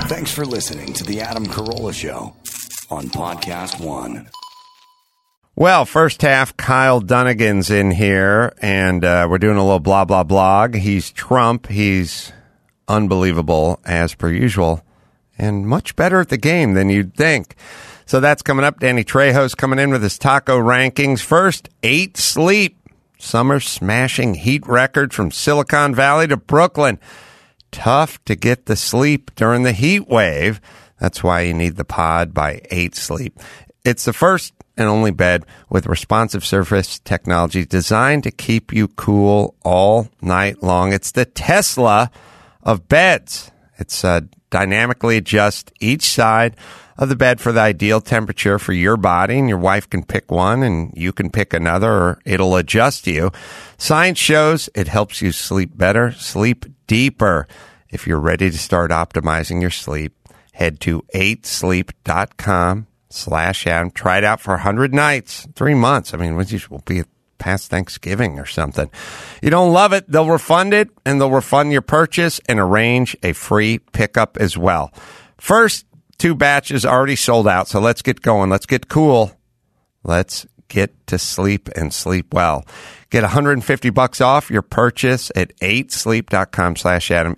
Thanks for listening to The Adam Carolla Show on Podcast One. Well, first half, Kyle Dunnigan's in here, and we're doing a little blah, blah, blog. He's Trump. He's unbelievable, as per usual, and much better at the game than you'd think. So that's coming up. Danny Trejo's coming in with his taco rankings. First, 8 Sleep. Summer smashing heat record from Silicon Valley to Brooklyn. Tough to get the sleep during the heat wave. That's why you need the pod by 8 Sleep. It's the first and only bed with responsive surface technology designed to keep you cool all night long. It's the Tesla of beds. It's dynamically adjust each side of the bed for the ideal temperature for your body, and your wife can pick one and you can pick another, or it'll adjust you. Science shows it helps you sleep better, sleep deeper. If you're ready to start optimizing your sleep, head to 8sleep.com/Adam. Try it out for 100 nights, 3 months. I mean, we'll be past Thanksgiving or something. You don't love it, they'll refund it, and they'll refund your purchase and arrange a free pickup as well. First 2 batches already sold out, so let's get going. Let's get cool. Let's get to sleep and sleep well. Get $150 off your purchase at 8sleep.com/Adam.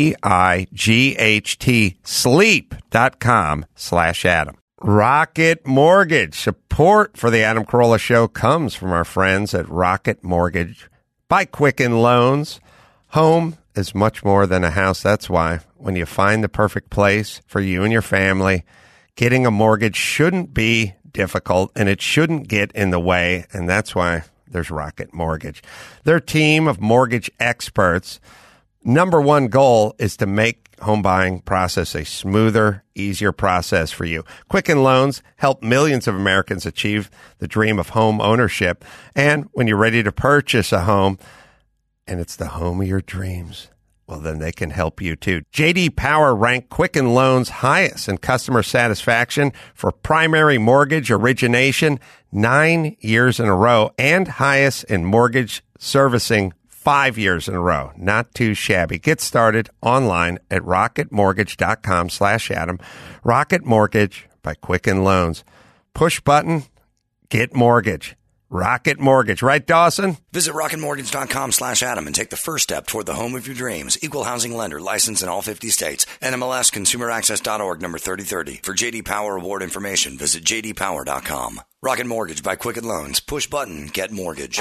EIGHT sleep.com/Adam. Rocket Mortgage. Support for the Adam Carolla Show comes from our friends at Rocket Mortgage by Quicken Loans. Home is much more than a house. That's why when you find the perfect place for you and your family, getting a mortgage shouldn't be difficult and it shouldn't get in the way. And that's why there's Rocket Mortgage. Their team of mortgage experts, number one goal is to make home buying process a smoother, easier process for you. Quicken Loans help millions of Americans achieve the dream of home ownership. And when you're ready to purchase a home, and it's the home of your dreams, well, then they can help you too. J.D. Power ranked Quicken Loans highest in customer satisfaction for primary mortgage origination 9 years in a row, and highest in mortgage servicing 5 years in a row. Not too shabby. Get started online at rocketmortgage.com/Adam. Rocket Mortgage by Quicken Loans. Push button, get mortgage. Rocket Mortgage. Right, Dawson? Visit rocketmortgage.com/Adam and take the first step toward the home of your dreams. Equal housing lender, licensed in all 50 states. NMLS ConsumerAccess.org, number 3030. For J.D. Power award information, visit jdpower.com. Rocket Mortgage by Quicken Loans. Push button, get mortgage.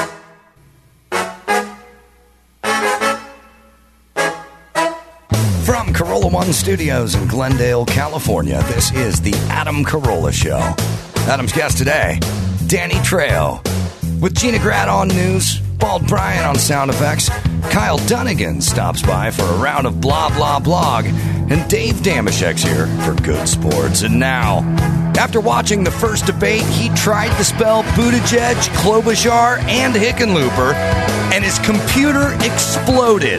From Carolla One Studios in Glendale, California, this is the Adam Carolla Show. Adam's guest today, Danny Trejo. With Gina Grad on news, Bald Brian on sound effects, Kyle Dunnigan stops by for a round of blah, blah, blog, and Dave Damashek's here for good sports. And now, after watching the first debate, he tried to spell Buttigieg, Klobuchar, and Hickenlooper, and his computer exploded.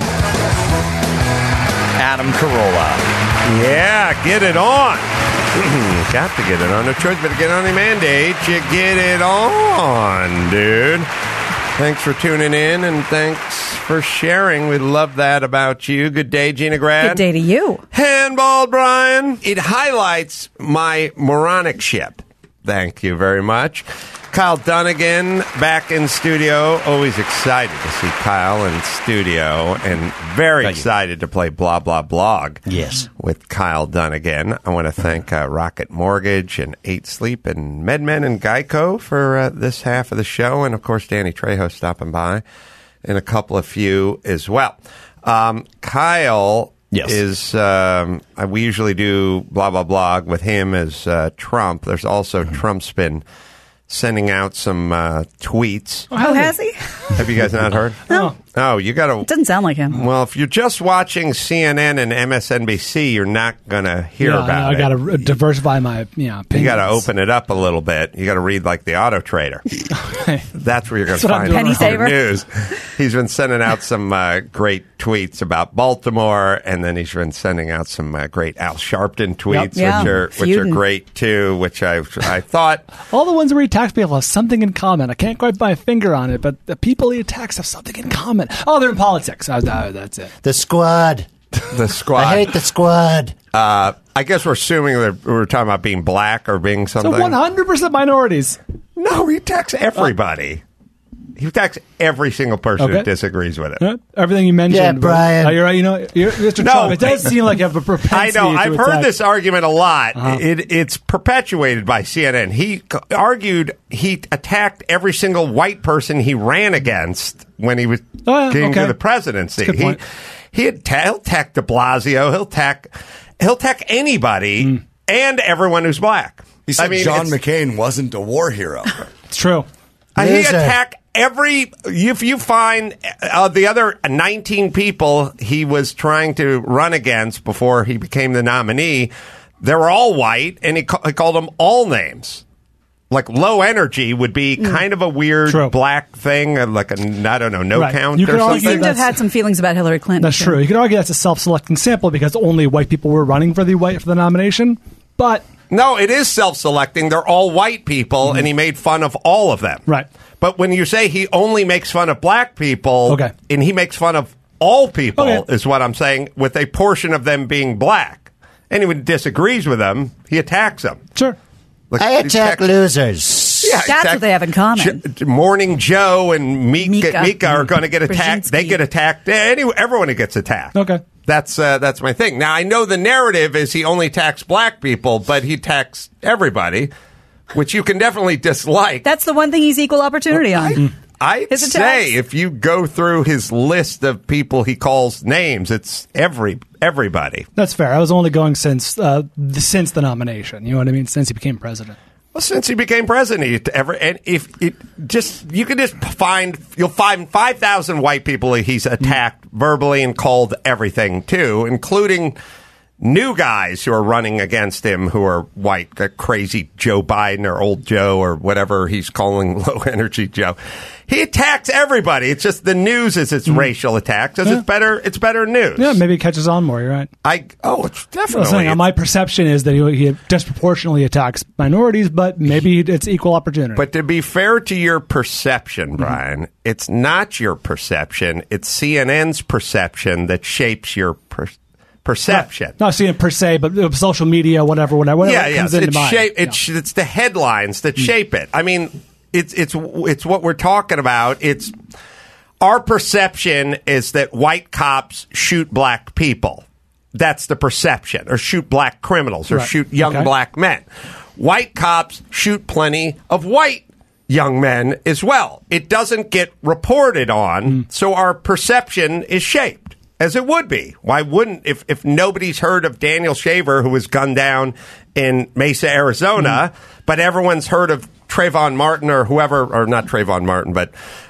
Adam Carolla. Yeah, get it on. Got to get it on. No choice but to get on the mandate. You get it on, dude. Thanks for tuning in, and thanks for sharing. We love that about you. Good day, Gina Grad. Good day to you. Handball, Brian. It highlights my moronic ship. Thank you very much. Kyle Dunnigan back in studio. Always excited to see Kyle in studio, and very excited to play Blah, Blah, Blog. Yes. With Kyle Dunnigan. I want to thank Rocket Mortgage and 8 Sleep and MedMen and Geico for this half of the show. And, of course, Danny Trejo stopping by, and a couple of few as well. Kyle is, we usually do Blah, Blah, Blog with him as Trump. There's also Trump's been sending out some tweets. Oh, has he? Have you guys not heard? No. Oh, you got to... It doesn't sound like him. Well, if you're just watching CNN and MSNBC, you're not going to hear about it. I got to diversify my opinions. You got to open it up a little bit. You got to read like the Auto Trader. That's where you're going to find Penny Saver news. He's been sending out some great tweets about Baltimore, and then he's been sending out some great Al Sharpton tweets, which are great too. Which I thought all the ones where he attacks people have something in common. I can't quite put my finger on it, but the people he attacks have something in common. Oh, they're in politics. That's it. The Squad. The Squad. I hate the Squad. I guess we're assuming that we're talking about being black or being So something. 100% minorities. No, he attacks everybody. He attacks every single person who disagrees with it. Yeah, everything you mentioned. Yeah, Brian. You're right. Mr. Trump, it does seem like you have a propensity. I know. I've heard attack. this argument a lot. Uh-huh. It's perpetuated by CNN. He argued he attacked every single white person he ran against when he was getting to the presidency. Good point. He'll attack de Blasio. He'll attack anybody and everyone who's black. He said John McCain wasn't a war hero. It's true. He attacked if you find the other 19 people he was trying to run against before he became the nominee, they were all white, and he called them all names. Like low energy would be kind of a weird black thing, like I don't know, no count or something. He seemed to have had some feelings about Hillary Clinton. That's true. You could argue that's a self-selecting sample because only white people were running for the nomination, but no, it is self-selecting. They're all white people, and he made fun of all of them. Right. But when you say he only makes fun of black people, and he makes fun of all people, is what I'm saying, with a portion of them being black. Anyone who disagrees with them, he attacks them. Sure. Like, I attack losers. Yeah, that's what they have in common. Morning Joe and Mika are going to get attacked. Brzezinski. They get attacked. Everyone who gets attacked. Okay. That's my thing. Now, I know the narrative is he only attacks black people, but he attacks everybody, which you can definitely dislike. That's the one thing he's equal opportunity on. I'd say if you go through his list of people he calls names, it's everybody. That's fair. I was only going since the nomination. You know what I mean? Since he became president. Well, since he became president, you'll find 5,000 white people he's attacked verbally and called everything too, including new guys who are running against him who are white, like crazy Joe Biden or old Joe or whatever he's calling low energy Joe. He attacks everybody. It's just the news is its racial attack because it's better news. Yeah, maybe it catches on more. You're right. It's definitely. My perception is that he disproportionately attacks minorities, but maybe it's equal opportunity. But to be fair to your perception, Brian, it's not your perception. It's CNN's perception that shapes your perception. Not seeing it per se, but social media, whatever comes into mind. It's the headlines that shape it. I mean, it's what we're talking about. It's our perception is that white cops shoot black people. That's the perception, or shoot black criminals, or shoot young black men. White cops shoot plenty of white young men as well. It doesn't get reported on, so our perception is shaped. As it would be. Why wouldn't, if nobody's heard of Daniel Shaver, who was gunned down in Mesa, Arizona, but everyone's heard of Trayvon Martin or whoever, or not Trayvon Martin, but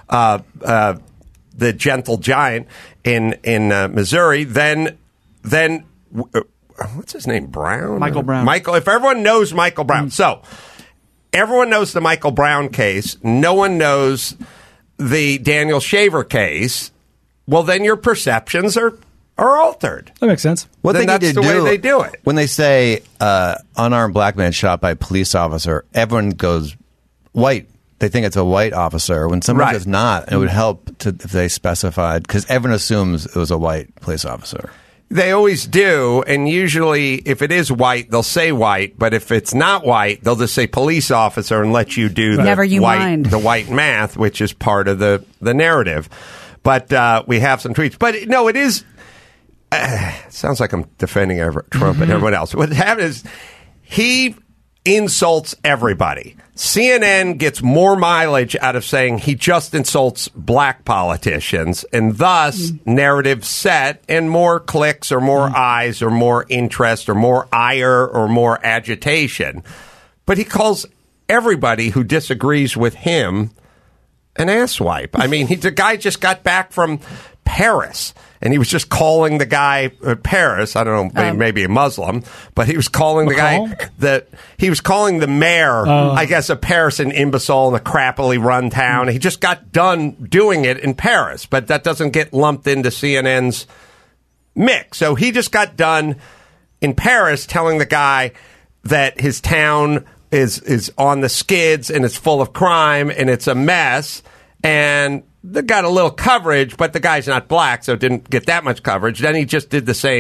the Gentle Giant in Missouri, then what's his name? Brown? Michael Brown. If everyone knows Michael Brown. So, everyone knows the Michael Brown case. No one knows the Daniel Shaver case. Well, then your perceptions are altered. That makes sense. What they that's need to the way do they do it. When they say unarmed black man shot by police officer, everyone goes white. They think it's a white officer. When someone says not, it would help if they specified, because everyone assumes it was a white police officer. They always do, and usually if it is white, they'll say white, but if it's not white, they'll just say police officer and let you do the white math, which is part of the narrative. But we have some tweets. But no, it is. It sounds like I'm defending Trump and everyone else. What happened is he insults everybody. CNN gets more mileage out of saying he just insults black politicians, and thus narrative set and more clicks or more eyes or more interest or more ire or more agitation. But he calls everybody who disagrees with him an asswipe. I mean, the guy just got back from Paris, and he was just calling the guy Paris. I don't know, maybe a Muslim, but he was calling the guy he was calling the mayor, I guess, of Paris an imbecile in a crappily run town. He just got done doing it in Paris, but that doesn't get lumped into CNN's mix. So he just got done in Paris telling the guy that his town is on the skids and it's full of crime and it's a mess, and they got a little coverage, but the guy's not black, so it didn't get that much coverage. Then he just did the same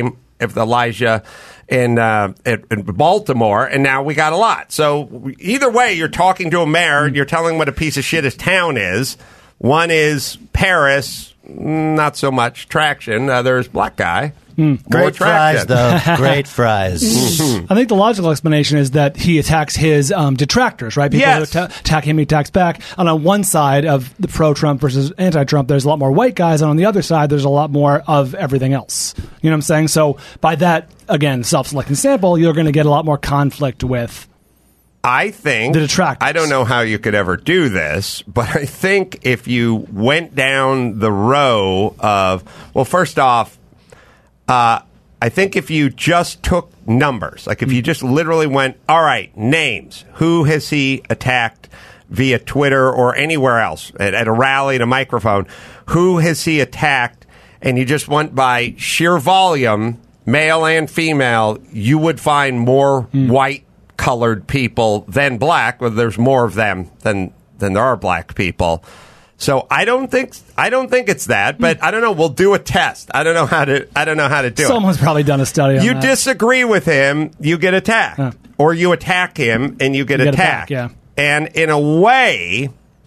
if Elijah in Baltimore, and now we got a lot. So either way, you're talking to a mayor, you're telling him what a piece of shit his town is. One is Paris, not so much traction. There's black guy. Great fries, though. Great fries. I think the logical explanation is that he attacks his detractors, right? People who attack him, he attacks back. And on one side of the pro-Trump versus anti-Trump, there's a lot more white guys, and on the other side, there's a lot more of everything else. You know what I'm saying? So by that, again, self-selecting sample, you're going to get a lot more conflict with I think, the detractors. I don't know how you could ever do this, but I think if you went down the row of, well, first off, I think if you just took numbers, like if you just literally went, all right, names, who has he attacked via Twitter or anywhere else, at a rally, at a microphone, who has he attacked, and you just went by sheer volume, male and female, you would find more white-colored people than black, well, there's more of them than there are black people. So I don't think it's that, but I don't know. We'll do a test. I don't know how to do it. Someone's probably done a study on you that. disagree with him, you get attacked, or you attack him and you get attacked. And in a way,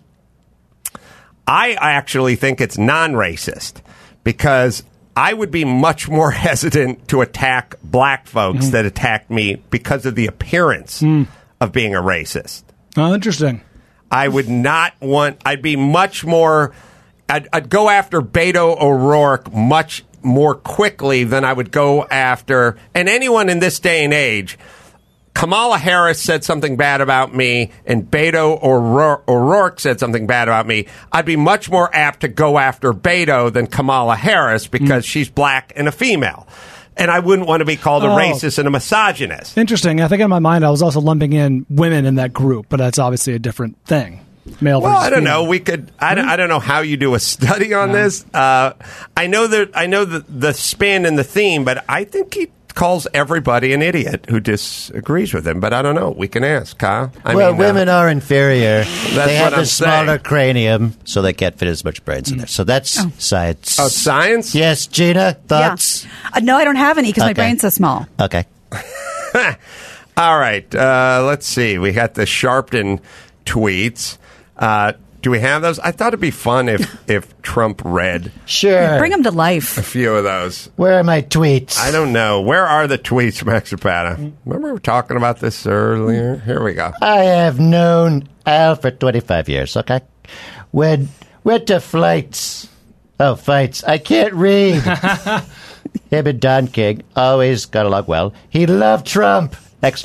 I actually think it's non-racist because I would be much more hesitant to attack black folks that attack me because of the appearance of being a racist. Oh, interesting. I would not want... I'd be much more... I'd go after Beto O'Rourke much more quickly than I would go after... And anyone in this day and age... Kamala Harris said something bad about me, and Beto O'Rourke said something bad about me. I'd be much more apt to go after Beto than Kamala Harris because she's black and a female. And I wouldn't want to be called a racist and a misogynist. Interesting. I think in my mind I was also lumping in women in that group, but that's obviously a different thing. Male versus I don't female. know. We could. I don't know how you do a study on this. I know the spin and the theme, but I think he calls everybody an idiot who disagrees with him. But I don't know. We can ask, Kyle. Women are inferior. They have what I'm the smaller saying. cranium, so they can't fit as much brains in there. So that's science. Oh, science? Yes, Gina, thoughts? Yeah. No, I don't have any because my Okay. brain's so small. Okay. All right. Let's see. We got the Sharpton tweets. Do we have those? I thought it'd be fun if Trump read Sure. Bring them to life. a few of those. Where are my tweets? I don't know. Where are the tweets, Max Zapata? Remember we were talking about this earlier? Here we go. I have known Al for 25 years, okay? Went to fights. I can't read. Him and Don King always got along well. He loved Trump! !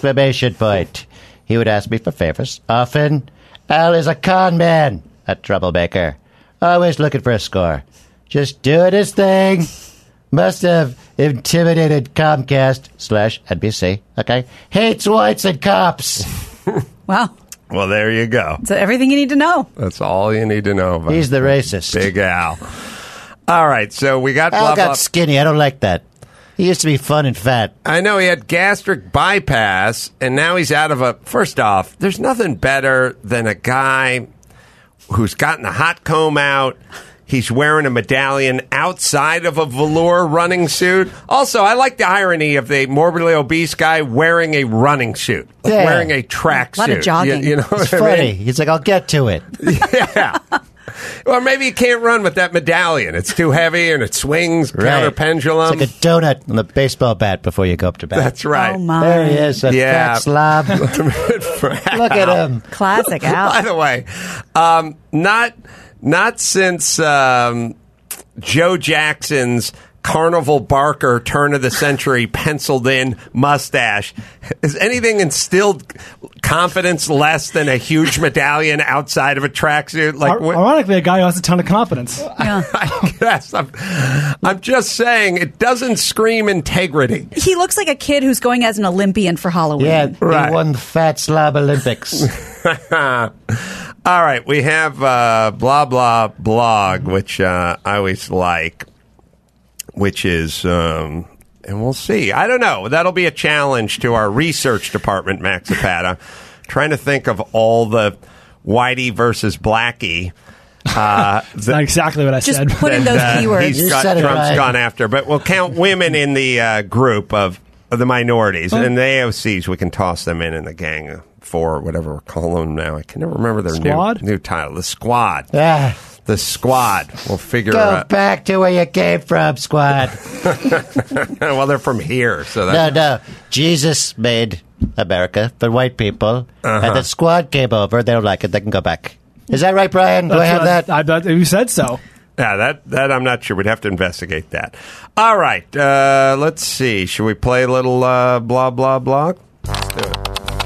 He would ask me for favors. Often, Al is a con man, a troublemaker. Always looking for a score. Just doing his thing. Must have intimidated Comcast/NBC, okay? Hates whites and cops. Wow. Well, there you go. So everything you need to know. That's all you need to know about He's the racist. Big Al. All right, so we got Al blah, got blah. skinny. I don't like that. He used to be fun and fat. I know he had gastric bypass, and now he's out of a... First off, there's nothing better than a guy who's gotten the hot comb out. He's wearing a medallion outside of a velour running suit. Also, I like the irony of the morbidly obese guy wearing a running suit, like Yeah. wearing a track A lot suit. of jogging. You know It's what I funny. mean? He's like, I'll get to it. Yeah. Or maybe you can't run with that medallion. It's too heavy and it swings counter pendulum. It's like a donut on the baseball bat before you go up to bat. That's right. Oh, my. There he is, a Yeah. fat slob. Look at him. Classic By Al. the way, not since Joe Jackson's Carnival Barker turn of the century penciled in mustache has anything instilled confidence less than a huge medallion outside of a tracksuit? Like, Ironically, a guy who has a ton of confidence. Yeah. I guess I'm just saying it doesn't scream integrity. He looks like a kid who's going as an Olympian for Halloween. Yeah, Right. he won the Fat Slob Olympics. All right, we have blah blah blog, which I always like, which is, and we'll see. I don't know. That'll be a challenge to our research department, Max Zapata, trying to think of all the Whitey versus Blackie. It's not exactly what I Just said. put in those keywords. You said it Trump's right. gone after, but we'll count women in the group of the minorities. And the AOCs, we can toss them in the gang of four, or whatever we're calling them now. I can never remember their Squad? new title. The Squad. Ah, The Squad. We'll figure go out. back to where you came from, squad. Well, they're from here, so No, that's... no. Jesus made America for white people, and the squad came over. They don't like it. They can go back. Is that right, Brian? Do I have that? I bet you said so. Yeah, that I'm not sure. We'd have to investigate that. All right, let's see. Should we play a little blah, blah, blah? Let's do it.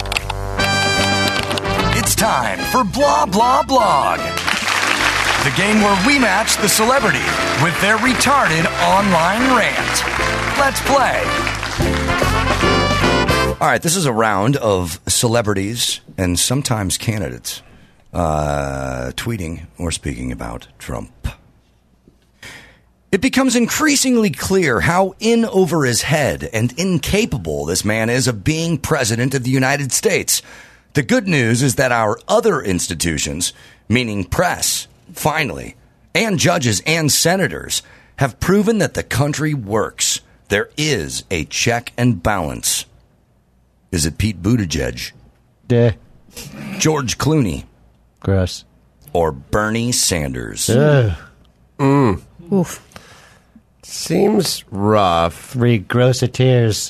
It's time for Blah Blah Blog, the game where we match the celebrity with their retarded online rant. Let's play. All right, this is a round of celebrities and sometimes candidates tweeting or speaking about Trump. It becomes increasingly clear how in over his head and incapable this man is of being president of the United States. The good news is that our other institutions, meaning press, finally, and judges and senators, have proven that the country works. There is a check and balance. Is it Pete Buttigieg, Duh. George Clooney, Gross. or Bernie Sanders? Ugh. Oof. Seems rough. 3 grosseteers.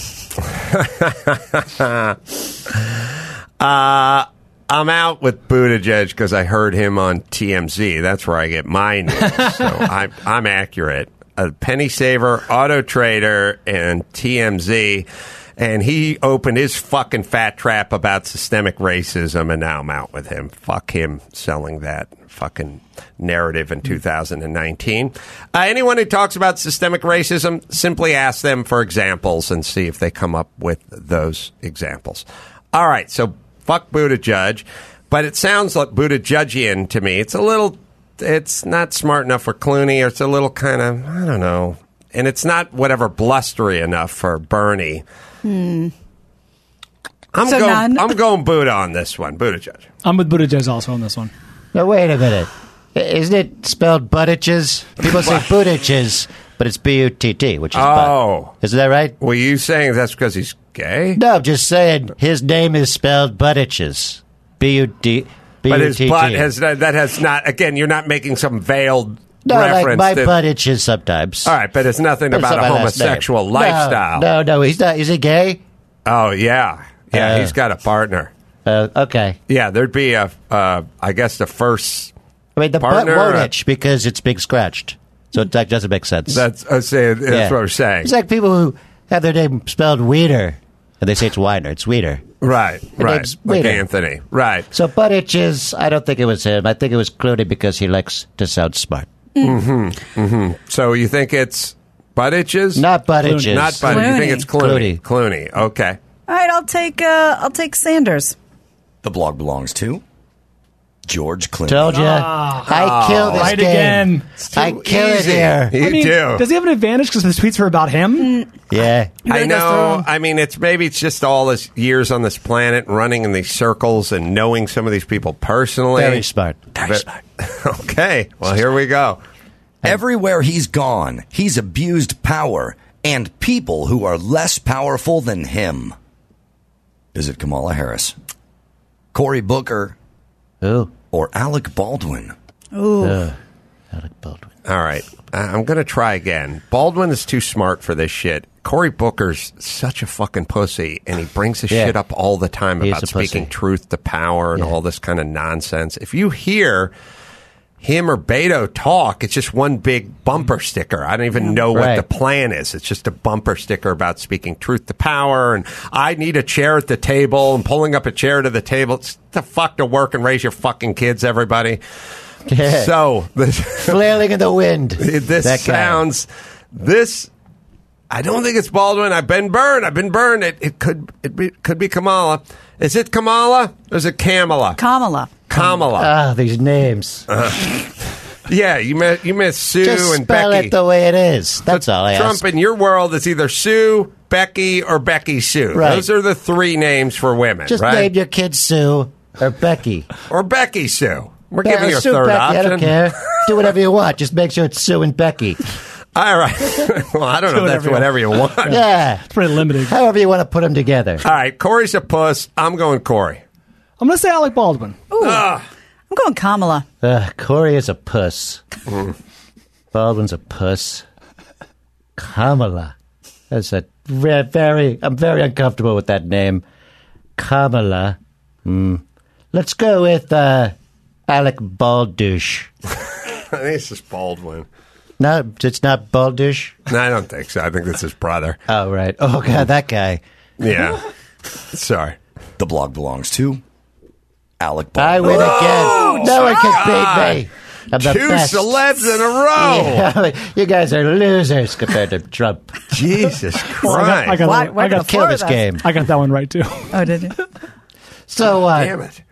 I'm out with Buttigieg because I heard him on TMZ. That's where I get my news. So I'm accurate. A penny saver, auto trader, and TMZ. And he opened his fucking fat trap about systemic racism, and now I'm out with him. Fuck him selling that fucking narrative in 2019. Anyone who talks about systemic racism, simply ask them for examples and see if they come up with those examples. All right, so fuck Buttigieg, but it sounds like Buttigiegian to me. It's not smart enough for Clooney, or it's a little kind of, I don't know. And it's not whatever blustery enough for Bernie. I'm going Buddha on this one. Buttigieg. I'm with Buttigieg also on this one. Now, wait a minute. Isn't it spelled Buttigieg? People say Buttigieg, but it's B-U-T-T, which is Oh. butt. Isn't that right? Were you saying that's because he's gay? No, I'm just saying his name is spelled Buttigieg. B-U-D. But his butt has not, again, you're not making some veiled No, reference. like my butt itches sometimes. All right, but it's nothing about a homosexual lifestyle. No, he's not. Is he gay? Oh, yeah. Yeah, he's got a partner. Okay. Yeah, there'd be I guess the first I mean, the partner, butt won't itch because it's being scratched. So that doesn't make sense. that's what we're saying. It's like people who have their name spelled Weeder, and they say it's Weiner. It's Weeder. Right. name's Like Weeder. Anthony. Right. So butt itches, I don't think it was him. I think it was Clooney because he likes to sound smart. So you think it's butt itches? Not butt itches. Not butt. You think it's Clooney? Clooney. Clooney. Okay. All right, I'll take Sanders. The blog belongs to George Clooney. Told you. I kill this Right game. again. I kill it easy. here. You do. Does he have an advantage because the tweets were about him? Yeah. I really goes know. through 'em. I mean, it's just all this years on this planet, running in these circles, and knowing some of these people personally. Very smart. But- Okay. Well, here we go. Everywhere he's gone, he's abused power and people who are less powerful than him. Is it Kamala Harris, Cory Booker, Ooh. or Alec Baldwin? Alec Baldwin. All right. I'm going to try again. Baldwin is too smart for this shit. Cory Booker's such a fucking pussy, and he brings his Yeah. shit up all the time He is about a pussy. speaking truth to power and Yeah. all this kind of nonsense. If you hear him or Beto talk, it's just one big bumper sticker. I don't even know what Right. the plan is. It's just a bumper sticker about speaking truth to power, and I need a chair at the table, and pulling up a chair to the table. It's the fuck to work and raise your fucking kids, everybody. Yeah. So Flailing in the wind. this That guy. sounds this. I don't think it's Baldwin. I've been burned. It could be Kamala. Is it Kamala or is it Kamala? Kamala. Kamala. These names. Yeah, you miss Sue Just and spell Becky. it the way it is. That's all I Trump ask. in your world is either Sue, Becky, or Becky Sue. Right. Those are the three names for women, Just right? name your kid Sue or Becky. Or Becky Sue. We're giving you a Sue third Becky, I don't option. care. Do whatever you want. Just make sure it's Sue and Becky. All right. Well, I don't know if that's whatever you want. Yeah. It's pretty limited. However you want to put them together. All right. Corey's a puss. I'm going Corey. I'm going to say Alec Baldwin. I'm going Kamala. Corey is a puss. Baldwin's a puss. Kamala. That's a very. I'm very uncomfortable with that name. Kamala. Let's go with Alec Baldouche. I think it's just Baldwin. No, it's not Baldouche. No, I don't think so. I think that's his brother. Oh, right. Oh, God, that guy. Yeah. Sorry. The blog belongs to Alec I Baldwin. win again. No one can beat me. I'm the Two best. celebs in a row. Yeah, you guys are losers compared to Trump. Jesus I Christ. got, Why- that- why I the got, Kill Four this of us. game. I got that one right, too. Oh, did you? So, Damn it.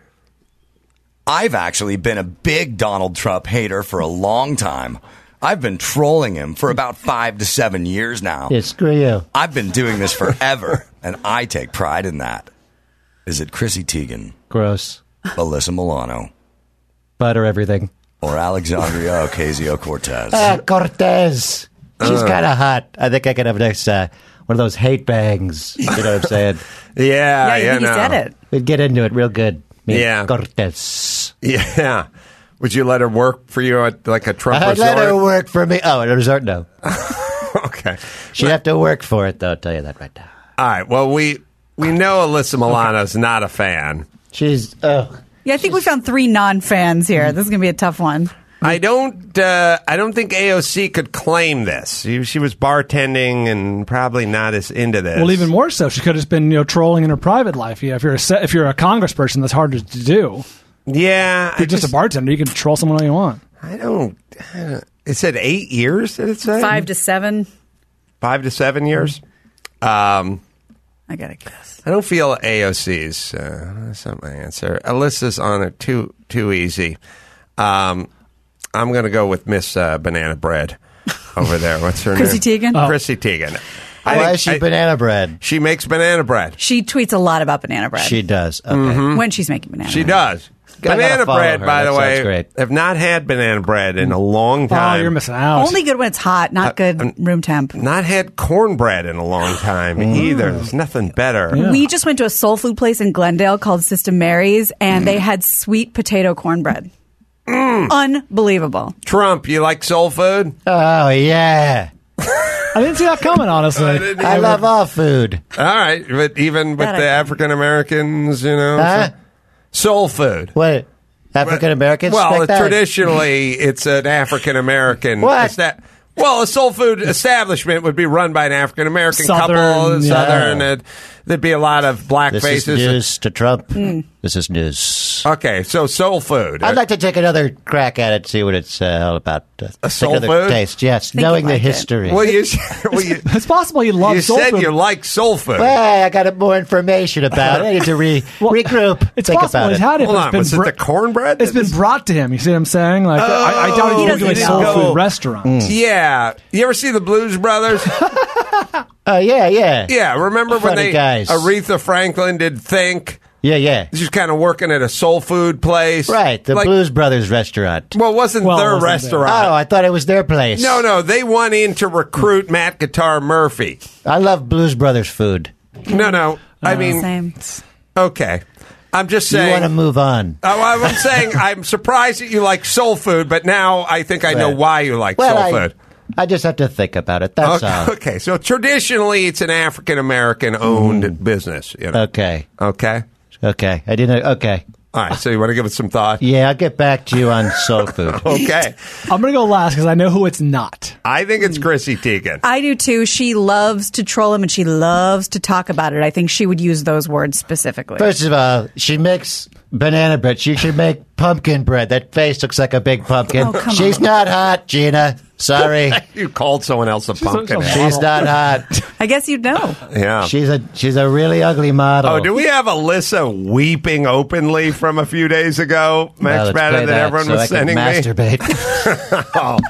I've actually been a big Donald Trump hater for a long time. I've been trolling him for about 5 to 7 years now. yeah, screw you. I've been doing this forever, and I take pride in that. Is it Chrissy Teigen, Gross. Alyssa Milano, Butter everything. or Alexandria Ocasio-Cortez? Cortez. She's kind of hot. I think I could have a nice, one of those hate bangs. You know what I'm saying? Yeah, Yeah, you said it. We'd get into it real good. Me and Yeah. Cortez. Yeah. Would you let her work for you at like a Trump I'd let her resort? work for me. Oh, at a resort? No. Okay. She'd have to work for it, though. I'll tell you that right now. All right. Well, we know Alyssa Milano's not a fan. She's, Yeah, I think we found 3 non-fans here. This is going to be a tough one. I don't think AOC could claim this. She was bartending and probably not as into this. Well, even more so, she could have just been trolling in her private life. Yeah, if you're a congressperson, that's hard to do. Yeah. If you're just a bartender, you can troll someone all you want. I don't. It said 8 years. Did it say 5 to 7. 5 to 7 years? I got to guess. I don't feel AOC's. That's not my answer. Alyssa's on it too easy. I'm going to go with Miss Banana Bread over there. What's her Chrissy name? Teigen? Chrissy Teigen. why is she banana bread? She makes banana bread. She tweets a lot about banana bread. She does. Okay. When she's making banana She bread. does. Gotta Banana follow bread, her. by That the sounds way, great. have not had banana bread in a long time. Oh, you're missing out. Only good when it's hot, not good room temp. Not had cornbread in a long time either. There's nothing better. Yeah. We just went to a soul food place in Glendale called Sister Mary's, and they had sweet potato cornbread. Unbelievable. Trump, you like soul food? Oh, yeah. I didn't see that coming, honestly. I love all food. All right, but even with That the I- African Americans, Huh? soul food. What? African Americans? Well, like that? traditionally, it's an African American. What? Well, a soul food establishment would be run by an African American couple. Southern, yeah. Southern. There'd be a lot of black This faces. is news to Trump. This is news. Okay, so soul food. I'd like to take another crack at it, see what it's all about. A soul Take another food? taste, yes. Think Knowing you the like it. history. well, you It's possible you love soul said food. you like soul food. Well, I got more information about it. I need to regroup. It's think possible about he's it. had it. Hold but on, it's been was it the cornbread? It's been brought to him. You see what I'm saying? Like I doubt He he goes to a doesn't soul know. food restaurant. Yeah. You ever see the Blues Brothers? Oh, yeah. Yeah. Remember when Funny they guys. Aretha Franklin did Think? Yeah. She's kind of working at a soul food place. Right, the Like, Blues Brothers restaurant. Well, it wasn't Well, it their wasn't there. restaurant. Oh, I thought it was their place. No, they went in to recruit Matt Guitar Murphy. I love Blues Brothers food. No. I mean, Same. okay. I'm just You want to saying. move on. I'm saying I'm surprised that you like soul food, but now I think I know Right. why you like Well, soul food. I just have to think about it. That's all. Okay, so traditionally it's an African American owned business. You know? Okay. Okay. I didn't. Okay. All right. So you want to give it some thought? Yeah, I'll get back to you on soul food. Okay. I'm gonna go last because I know who it's not. I think it's Chrissy Teigen. I do too. She loves to troll him and she loves to talk about it. I think she would use those words specifically. First of all, she makes banana bread. She should make pumpkin bread. That face looks like a big pumpkin. Oh, come She's on. not hot, Gina. Sorry. You called someone else a pumpkin. so- She's not hot. I guess you'd know. Yeah. She's a really ugly model. Oh, do we have Alyssa weeping openly from a few days ago? Well, Max let's Matter play that everyone so was I can sending me. masturbate.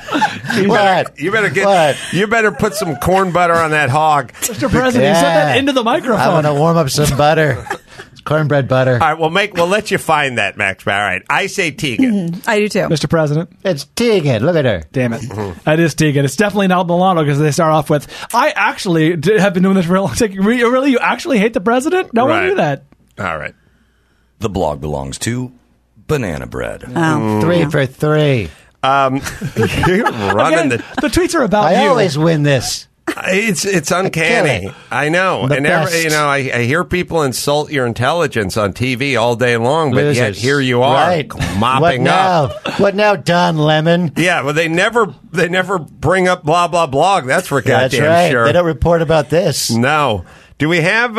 Oh, you better get. What? You better put some corn butter on that hog. Mr. President, you said Yeah. that into the I microphone. want to warm up some butter. cornbread butter. All right, we'll let you find that, Max. All right, I say Tegan. I do too. Mr. President. It's Tegan. Look at her. Damn it. It is Tegan. It's definitely not Milano because they start off with, I actually have been doing this for a long time. Really? You actually hate the president? No one knew that. All right. The blog belongs to Banana Bread. Oh. 3 for 3. You're running Again, the tweets are about I you. always win this. It's uncanny. Kill it. I know. The and best. I hear people insult your intelligence on TV all day long, but yet Losers. here you are Right. mopping up. What now, Don Lemon? Yeah, well, they never bring up blah blah blog. That's for That's goddamn right. sure. They don't report about this. No. Do we have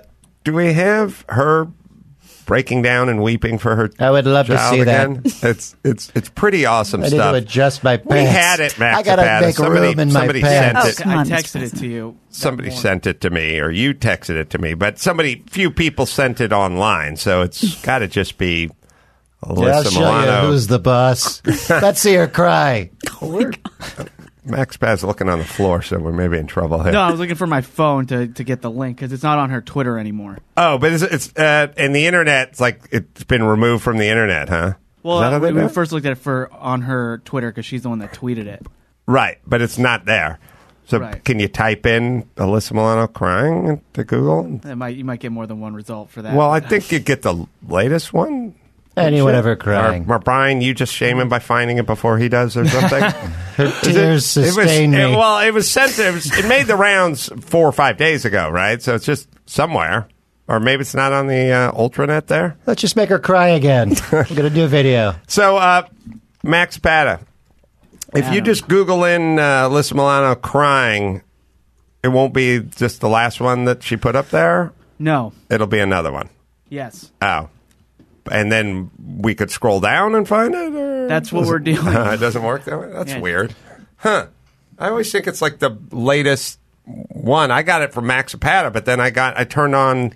her breaking down and weeping for her? I would love to child see that. again? It's pretty awesome I need stuff. to adjust my pants. We had it, Max. I gotta Zapata. make room in my somebody pants. sent it. Come I on, Mr. texted it President. to you. Somebody sent it to me, or you texted it to me, but few people sent it online, so it's got to just be I'll Alyssa show Milano. you who's the boss. Let's see her cry. Max Paz looking on the floor, so we're maybe in trouble here. No, I was looking for my phone to get the link because it's not on her Twitter anymore. Oh, but it's and the internet, it's like it's been removed from the internet, huh? Is that Well, how they do we it? first looked at it on her Twitter because she's the one that tweeted it. Right, but it's not there. So Right. can you type in Alyssa Milano crying into Google? You might get more than one result for that. Well, I think you get the latest one. Anyone ever Or crying. Brian, you just shame him by finding it before he does or something? Her tears sustain me. It was sent. It made the rounds 4 or 5 days ago, right? So it's just somewhere, or maybe it's not on the Ultranet there. Let's just make her cry again. We're going to do a video. So, Max Pata, if you just Google in Alyssa Milano crying, it won't be just the last one that she put up there. No. It'll be another one. Yes. Oh. And then we could scroll down and find it? Or That's what we're doing. It doesn't work that way? That's Yeah. weird. Huh. I always think it's like the latest one. I got it from Max Zapata, but then I turned on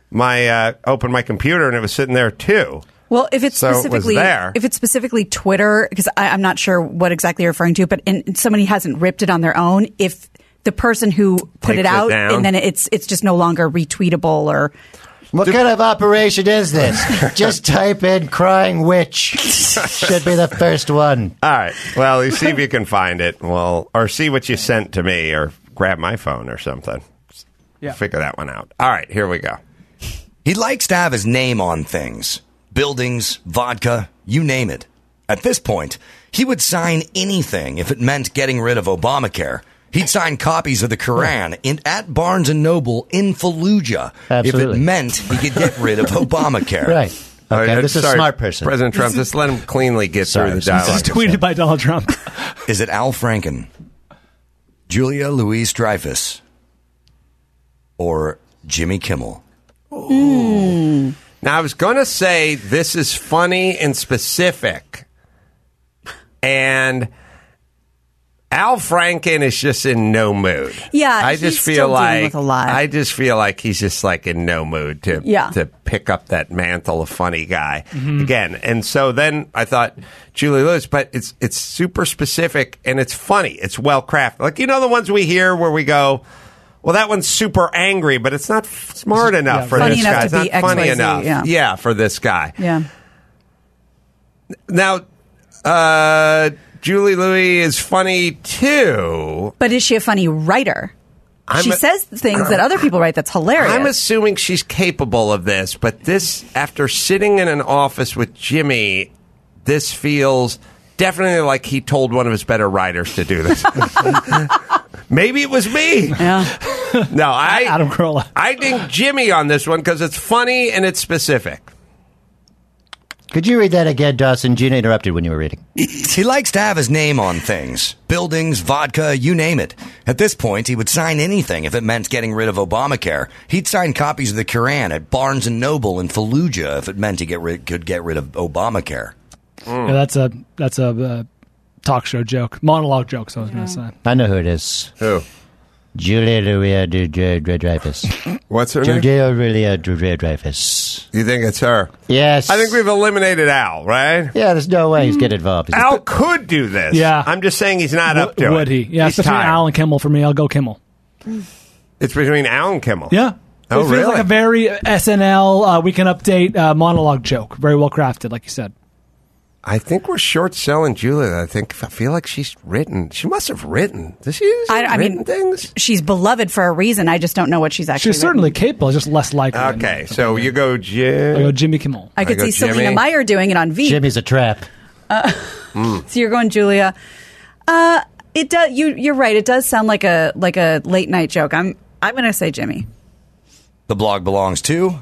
opened my computer and it was sitting there too. Well, if it's So it was specifically there. if it's specifically Twitter, because I'm not sure what exactly you're referring to, but somebody hasn't ripped it on their own. If the person who put Takes it out it down. and then it's just no longer retweetable or What kind of operation is this? Just type in crying witch. Should be the first one. All right. Well, you see if you can find it. Well, or see what you sent to me or grab my phone or something. Yeah. Figure that one out. All right. Here we go. He likes to have his name on things. Buildings, vodka, you name it. At this point, he would sign anything if it meant getting rid of Obamacare. He'd sign copies of the Quran at Barnes & Noble in Fallujah Absolutely. if it meant he could get rid of Obamacare. Right. Okay, All right, this is a sorry, smart person. President Trump, just let him cleanly get Sorry, through the I'm dialogue. This is tweeted by Donald Trump. Is it Al Franken, Julia Louis-Dreyfus, or Jimmy Kimmel? Now, I was going to say this is funny and specific, and Al Franken is just in no mood. Yeah, I he's just still feel dealing like with a lot. I just feel like he's just like in no mood to pick up that mantle of funny guy again. And so then I thought Julie Lewis, but it's super specific and it's funny. It's well crafted. Like the ones we hear where we go, well, that one's super angry, but it's not smart enough for funny this enough guy. to It's not be funny XYZ, enough. yeah. For this guy. yeah. Now, Julie Louis is funny too. But is she a funny writer? She says things that other people write that's hilarious. I'm assuming she's capable of this, but this, after sitting in an office with Jimmy, this feels definitely like he told one of his better writers to do this. Maybe it was me. Yeah. No, Adam Carolla. I think Jimmy on this one because it's funny and it's specific. Could you read that again, Dawson? Gina interrupted when you were reading. He likes to have his name on things. Buildings, vodka, you name it. At this point, he would sign anything if it meant getting rid of Obamacare. He'd sign copies of the Quran at Barnes & Noble in Fallujah if it meant he could get rid of Obamacare. Yeah, that's a talk show joke, monologue joke. So I was going to say. I know who it is. Who? Julia Louis-Dreyfus. What's her name? Julia Louis-Dreyfus. You think it's her? Yes. I think we've eliminated Al, right? Yeah, there's no way he's getting involved. Al could do this. Yeah. I'm just saying he's not up to it. Would he? Yeah, He's it's between tired. Al and Kimmel for me. I'll go Kimmel. It's between Al and Kimmel. Yeah. Oh, It feels really? like a very SNL Weekend Update monologue joke. Very well crafted, like you said. I think we're short selling Julia. I feel like she's written. She must have written. Does she use written things? She's beloved for a reason. I just don't know what she's actually. She's certainly capable, just less likely. Okay, so you go Jim. I go Jimmy Kimmel. I could go see Selena Jimmy. Meyer doing it on Veep. Jimmy's a trap. So you're going Julia. It does. You're right. It does sound like a late night joke. I'm going to say Jimmy. The blog belongs to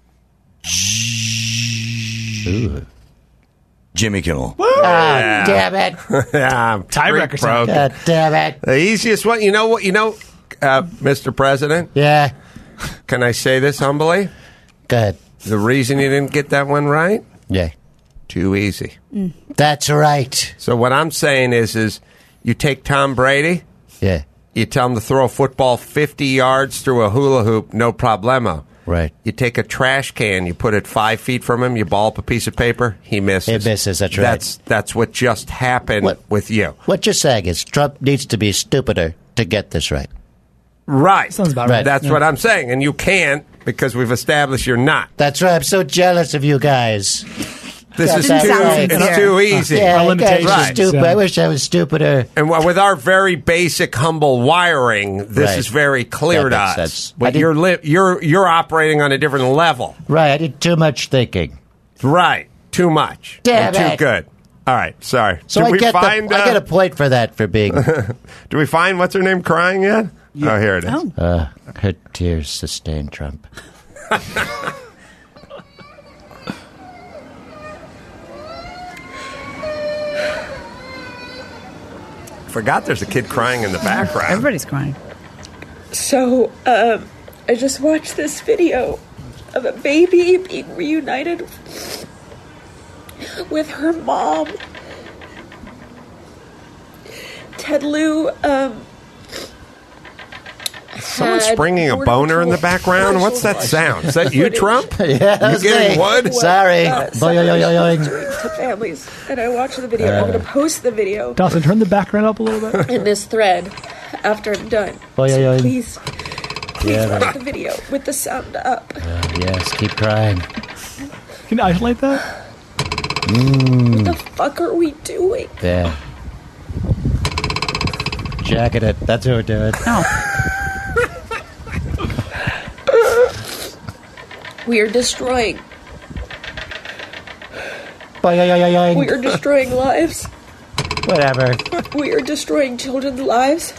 Jimmy Kimmel. Ah, damn it. Yeah, Tiebreaker time. God damn it. The easiest one. You know what? Mr. President, Yeah. can I say this humbly? Good. The reason you didn't get that one right? Yeah. Too easy. That's right. So what I'm saying is you take Tom Brady, Yeah. you tell him to throw a football 50 yards through a hula hoop, no problemo. Right. You take a trash can, you put it 5 feet from him, you ball up a piece of paper, he misses. He misses, that's right. That's what just happened What? with you. What you're saying is Trump needs to be stupider to get this right. Right. Sounds about Right. right. That's what I'm saying. And you can't because we've established you're not. That's right. I'm so jealous of you guys. This is Doesn't sound it's sincere. too easy. Yeah, Our you guys are limitations, stupid. yeah. I wish I was stupider. And with our very basic, humble wiring, this Right. is very clear That to makes us. sense. But you're operating on a different level. Right. I did too much thinking. Right. Too much. Damn and too it. good. All right. Sorry. So Did I we get find, I get a point for that for being do we find what's her name crying yet? Oh, here it is. her tears sustain Trump. Forgot there's a kid crying in the background. Everybody's crying. So, I just watched this video of a baby being reunited with her mom. Ted Lieu, Someone's had springing a border boner in the patrol background. What's that commercial sound? Is that you, footage Trump? Yeah, You that's getting me. wood? Sorry. separation to families. And I watched the video. I'm going to post the video Dawson, turn the background up a little bit. in this thread after I'm done. So please Yeah, watch the video with the sound up. Yes, keep crying. Can you isolate that? What the fuck are we doing? Yeah. Jacket it. That's what we're doing. We are destroying. We Boing. are destroying lives. Whatever. We are destroying children's lives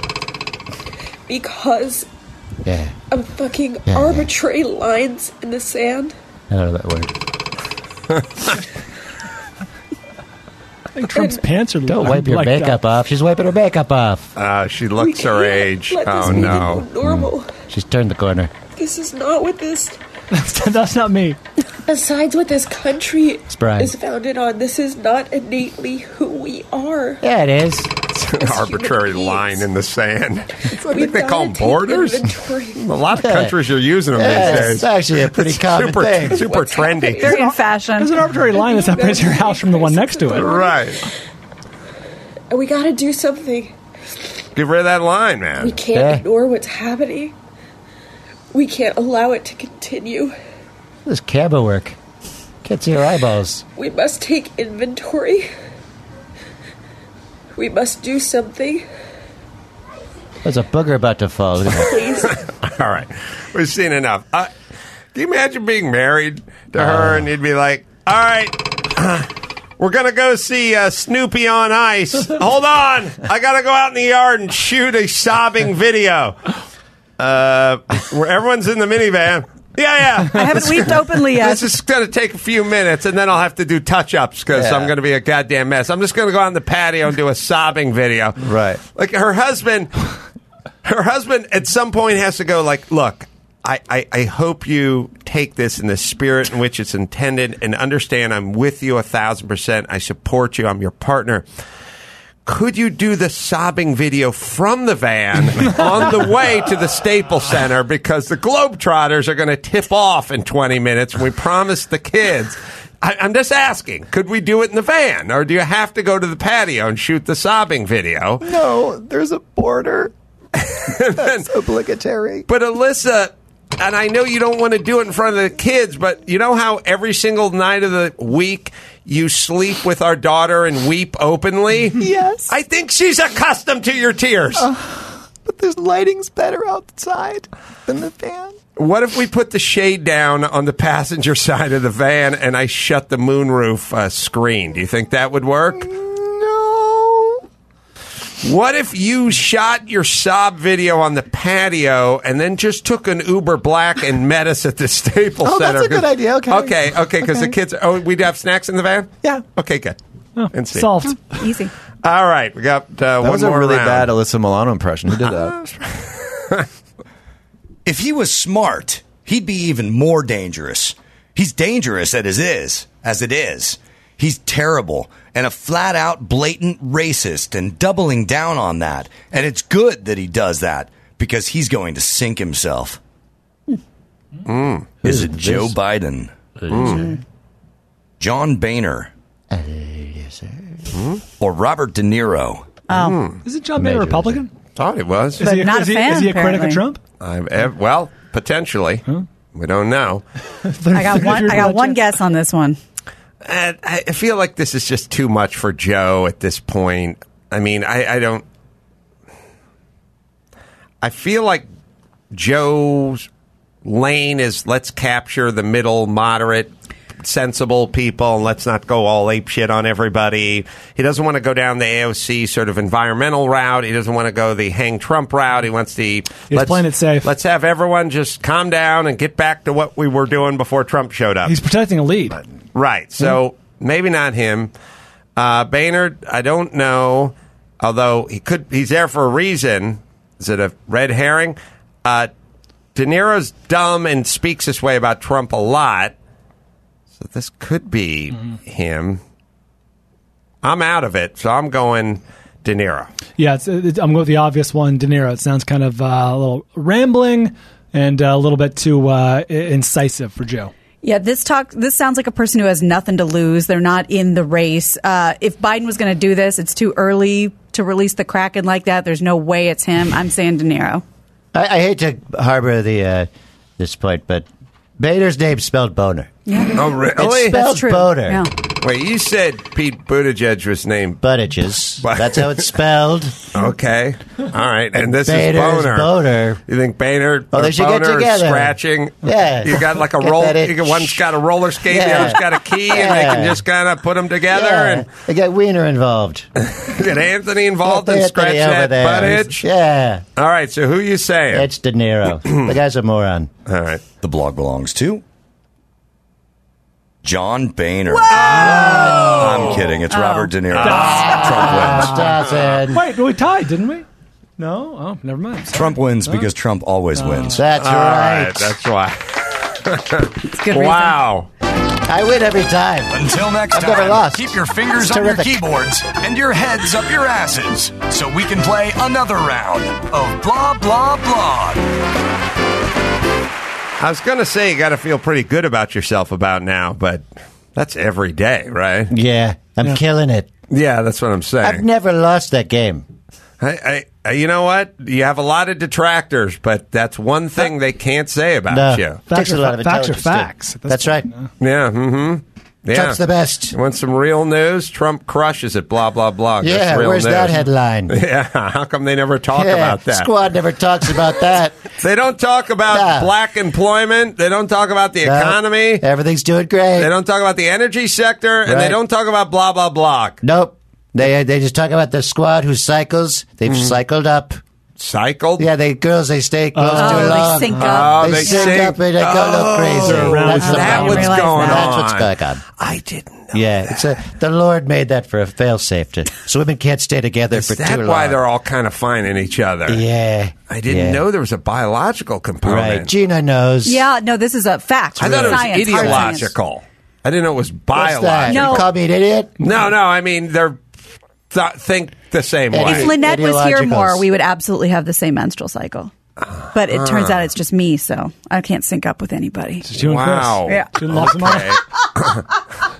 because Yeah. of fucking Yeah. arbitrary lines in the sand. I don't know that word. I think Trump's pants are Don't wipe your like makeup off. She's wiping her makeup off. She We looks her can't age. let this Oh, be no. the new normal. She's turned the corner. This is not what this. That's not me. Besides, what this country Brian. is founded on, this is not innately who we are. Yeah, it is. An arbitrary human line beings. in the sand. I think We've they call them gotta take borders. inventory. A lot of Yeah. countries are using them Yeah, these it's days. actually a pretty common super, thing. super What's trendy. happening? Very in fashion. There's an arbitrary line that separates your house from the one next to it. Right. And we gotta do something. Get rid of that line, We man. can't Yeah. ignore what's happening. We can't allow it to continue. This camera work. Can't see her eyeballs. We must take inventory. We must do something. There's a booger about to fall. Look at that. Please. All right. We've seen enough. Can you imagine being married to her and you'd be like, all right, we're going to go see Snoopy on Ice. Hold on. I got to go out in the yard and shoot a sobbing video. Where everyone's in the minivan. Yeah. I haven't weeped openly yet. This is going to take a few minutes, and then I'll have to do touch-ups because Yeah. I'm going to be a goddamn mess. I'm just going to go out on the patio and do a sobbing video. Right. Like her husband at some point has to go like, look, I hope you take this in the spirit in which it's intended and understand I'm with you 1,000%. I support you. I'm your partner. Could you do the sobbing video from the van on the way to the Staples Center because the Globetrotters are going to tip off in 20 minutes and we promised the kids. I'm just asking, could we do it in the van or do you have to go to the patio and shoot the sobbing video? No, there's a border. That's obligatory. But Alyssa, and I know you don't want to do it in front of the kids, but you know how every single night of the week you sleep with our daughter and weep openly? Yes. I think she's accustomed to your tears. But this lighting's better outside than the van. What if we put the shade down on the passenger side of the van and I shut the moonroof screen? Do you think that would work? No. What if you shot your sob video on the patio and then just took an Uber Black and met us at the Staples Center? That's a good idea. Okay. Okay, because the kids... Oh, we'd have snacks in the van? Yeah. Okay, good. And see. Solved. Easy. All right, we got That one was a more really round. bad Alyssa Milano impression. Who did that? If he was smart, he'd be even more dangerous. He's dangerous as it is. He's terrible and a flat-out blatant racist and doubling down on that. And it's good that he does that because he's going to sink himself. Is it Joe Biden? John Boehner? Or Robert De Niro? Isn't John Boehner a Republican? Thought it was. Is he Not a fan, Is he a critic of apparently. Trump? Well, potentially. We don't know. I got one guess on this one. I feel like this is just too much for Joe at this point. I mean, I don't... I feel like Joe's lane is let's capture the middle, moderate, sensible people, and let's not go all ape shit on everybody. He doesn't want to go down the AOC sort of environmental route. He doesn't want to go the hang Trump route. He wants the... He's playing it safe. Let's have everyone just calm down and get back to what we were doing before Trump showed up. He's protecting a lead. Right. So maybe not him. Boehner, I don't know. Although he's there for a reason. Is it a red herring? De Niro's dumb and speaks this way about Trump a lot. So this could be him. I'm out of it, so I'm going De Niro. Yeah, I'm going with the obvious one, De Niro. It sounds kind of a little rambling and a little bit too incisive for Joe. Yeah, this sounds like a person who has nothing to lose. They're not in the race. If Biden was going to do this, it's too early to release the Kraken like that. There's no way it's him. I'm saying De Niro. I hate to harbor this point, but Boehner's name's spelled Boner. Yeah. Oh, really? It's spelled That's true. Boner. Yeah. Wait, you said Pete Buttigieg was named... Buttigieg. That's how it's spelled. Okay. All right. And this Boehner's is Boner. Boner. You think Boehner Oh, they or should get Boner is together. scratching? Yeah. You got like a Get roll. that itch. One's got a roller skate, the Yeah. other's got a key, and they Yeah. can just kind of put them together Yeah. They got Wiener involved. and get Anthony involved Get and Anthony scratch over that there. butt itch. Yeah. All right. So who you saying? It's De Niro. The guy's a moron. All right. The blog belongs to John Boehner. I'm kidding. It's Robert De Niro. Trump wins. Dawson. Wait, we tied, didn't we? No? Oh, never mind. Sorry. Trump wins because Trump always wins. That's All right. right. That's why. It's a good reason. Wow. I win every time. Until next I've time, never lost. keep your fingers It's on your terrific. keyboards and your heads up your asses so we can play another round of Blah, Blah, Blah. I was going to say you got to feel pretty good about yourself about now, but that's every day, right? Yeah, I'm killing it. Yeah, that's what I'm saying. I've never lost that game. I you know what? You have a lot of detractors, but that's one thing they can't say about No. you. Takes a lot of Facts are intelligence, too. facts. at this That's point. right. Yeah, mm-hmm. Yeah. Trump's the best. You want some real news? Trump crushes it, blah, blah, blah. Yeah, That's real where's news. that headline? Yeah, how come they never talk Yeah, about that? Squad never talks about that. They don't talk about Nah. black employment. They don't talk about the No, economy. Everything's doing great. They don't talk about the energy sector, and they Right. don't talk about blah, blah, blah. Nope. They just talk about the squad who cycles. They've cycled up. Cycled? Yeah, girls stay close too Oh, long. they sync up. Oh, they sync up and they go look crazy. That's the that problem. what's realize going that. That's what's on. going on. I didn't know. Yeah, the Lord made that for a fail-safe, so women can't stay together Is for that too why long. they're all kind of finding each other? Yeah, I didn't know there was a biological component. Right, Gina knows. Yeah, no, this is a fact. I thought it was Science, hard science. ideological. I didn't know it was What's biological. that? No. You call me an idiot? No, I mean they're think the same If way. If Lynette was here Ideologicals. more, we would absolutely have the same menstrual cycle. But it turns out it's just me, so I can't sync up with anybody. It's you and Wow. Chris. Yeah. Shouldn't lost them all. Okay.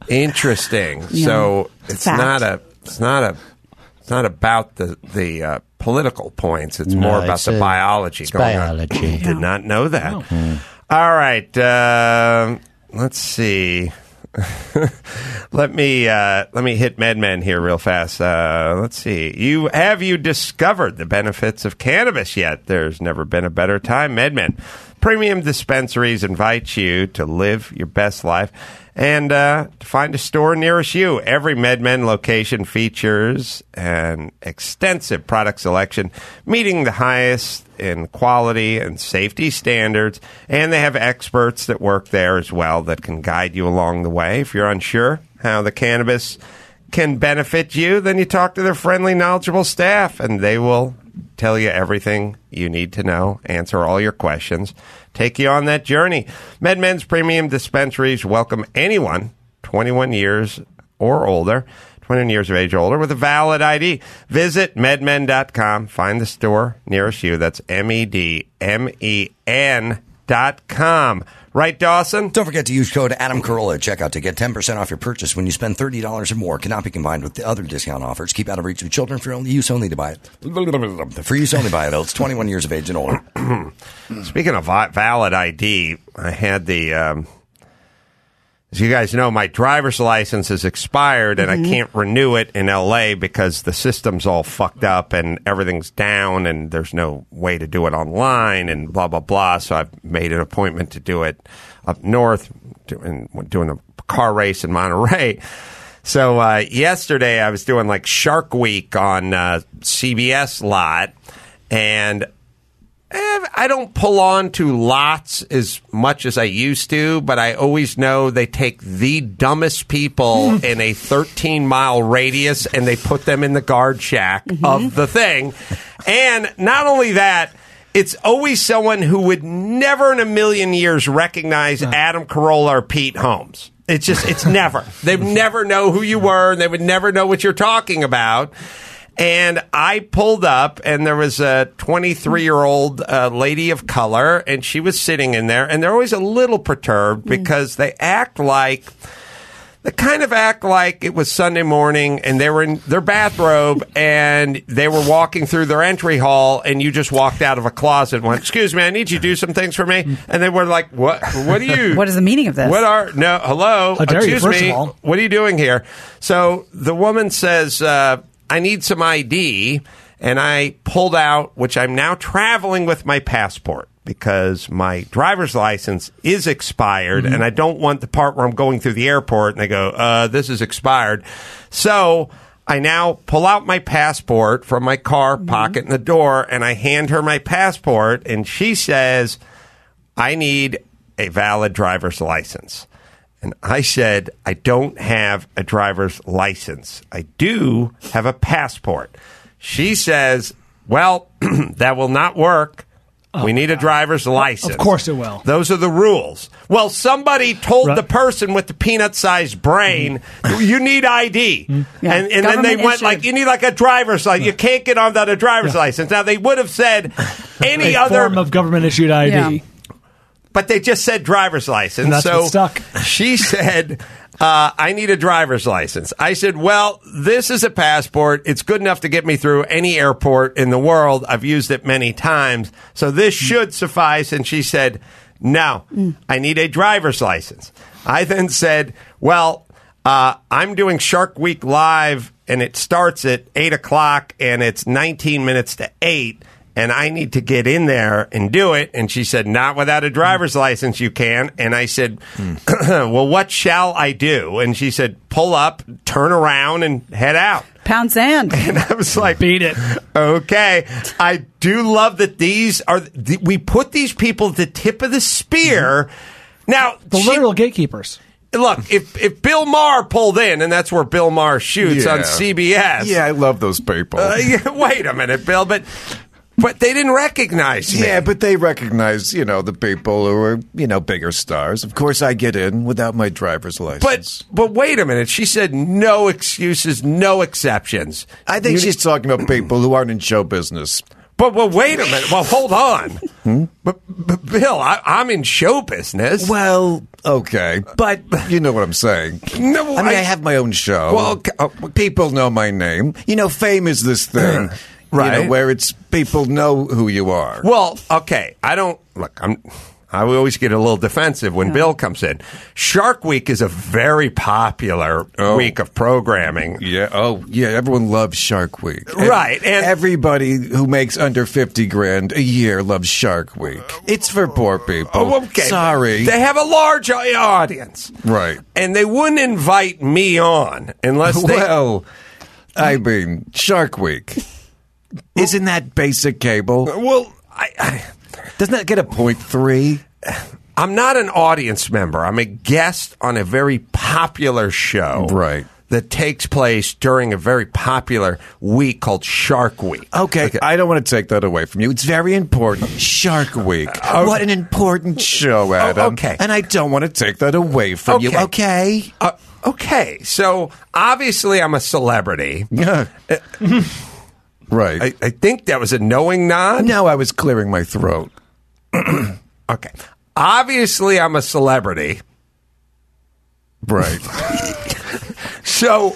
Interesting. Yeah. So it's Fact. not about the political points. It's more about the biology going biology. on. Did not know that. All right. Let's see. Let me hit MedMen here real fast. Let's see. Have you discovered the benefits of cannabis yet? There's never been a better time. MedMen Premium Dispensaries invite you to live your best life and to find a store nearest you. Every MedMen location features an extensive product selection, meeting the highest in quality and safety standards, and they have experts that work there as well that can guide you along the way. If you're unsure how the cannabis can benefit you, then you talk to their friendly, knowledgeable staff, and they will tell you everything you need to know, answer all your questions, take you on that journey. MedMen's Premium Dispensaries welcome anyone 21 years or older, 21 years of age or older, with a valid ID. Visit medmen.com. Find the store nearest you. That's MEDMEN.com. Right, Dawson? Don't forget to use code Adam Carolla at checkout to get 10% off your purchase when you spend $30 or more. Cannot be combined with the other discount offers. Keep out of reach of children for use only to buy it. For use only by adults, 21 years of age and older. Speaking of valid ID, I had the... as you guys know, my driver's license is expired, and I can't renew it in L.A. because the system's all fucked up and everything's down, and there's no way to do it online, and blah, blah, blah. So I've made an appointment to do it up north, doing a car race in Monterey. So yesterday I was doing like Shark Week on CBS lot, and I don't pull on to lots as much as I used to, but I always know they take the dumbest people in a 13-mile radius and they put them in the guard shack of the thing. And not only that, it's always someone who would never in a million years recognize Adam Carolla or Pete Holmes. It's never. They'd never know who you were, and they would never know what you're talking about. And I pulled up, and there was a 23-year-old lady of color, and she was sitting in there, and they're always a little perturbed because they kind of act like it was Sunday morning, and they were in their bathrobe, and they were walking through their entry hall, and you just walked out of a closet and went, "Excuse me, I need you to do some things for me." And they were like, "What are you? What is the meaning of this? Hello, How dare you, excuse first me, of all. what are you doing here?" So the woman says, "I need some ID," and I pulled out, which I'm now traveling with my passport because my driver's license is expired, and I don't want the part where I'm going through the airport and they go, "This is expired." So I now pull out my passport from my car pocket in the door, and I hand her my passport, and she says, "I need a valid driver's license." And I said, "I don't have a driver's license. I do have a passport." She says, "Well, that will not work. We need a driver's license." Of course it will. Those are the rules. Well, somebody told the person with the peanut-sized brain, "You need ID." Yeah. And then they went Government "You need like a driver's license. You can't get on without a driver's license." Now, they would have said any other form of government-issued ID. Yeah. But they just said driver's license. And that's so what stuck. She said, "I need a driver's license." I said, "Well, this is a passport. It's good enough to get me through any airport in the world. I've used it many times. So this should suffice." And she said, "No, I need a driver's license." I then said, "Well, I'm doing Shark Week Live, and it starts at 8 o'clock, and it's 19 minutes to 8. And I need to get in there and do it." And she said, "Not without a driver's license, you can." And I said, "Well, what shall I do?" And she said, "Pull up, turn around, and head out." Pound sand. And I was like, Beat it. Okay. I do love that we put these people at the tip of the spear. Now, The literal gatekeepers. Look, if Bill Maher pulled in, and that's where Bill Maher shoots on CBS. Yeah, I love those people. Wait a minute, Bill, but they didn't recognize me. Yeah, but they recognize, the people who are, bigger stars. Of course, I get in without my driver's license. But wait a minute. She said no excuses, no exceptions. I think she's talking about people who aren't in show business. But wait a minute. Well, hold on. But Bill, I'm in show business. Well, okay. But you know what I'm saying. No, I have my own show. Well, people know my name. Fame is this thing. Right. Where it's people know who you are. Well, okay. I always get a little defensive when Bill comes in. Shark Week is a very popular week of programming. Yeah. Oh, yeah. Everyone loves Shark Week. Right. And everybody who makes under 50 grand a year loves Shark Week. It's for poor people. Oh, okay. Sorry. They have a large audience. Right. And they wouldn't invite me on unless they... Well, I mean, Shark Week. Isn't that basic cable? Well, Doesn't that get a 0.3? I'm not an audience member. I'm a guest on a very popular show. Right. That takes place during a very popular week called Shark Week. Okay, I don't want to take that away from you. It's very important. Shark Week. What an important show, Adam. Okay. And I don't want to take that away from you, okay? Okay, so obviously I'm a celebrity. Yeah. Right. I think that was a knowing nod. No, I was clearing my throat. Okay. Obviously I'm a celebrity. Right. So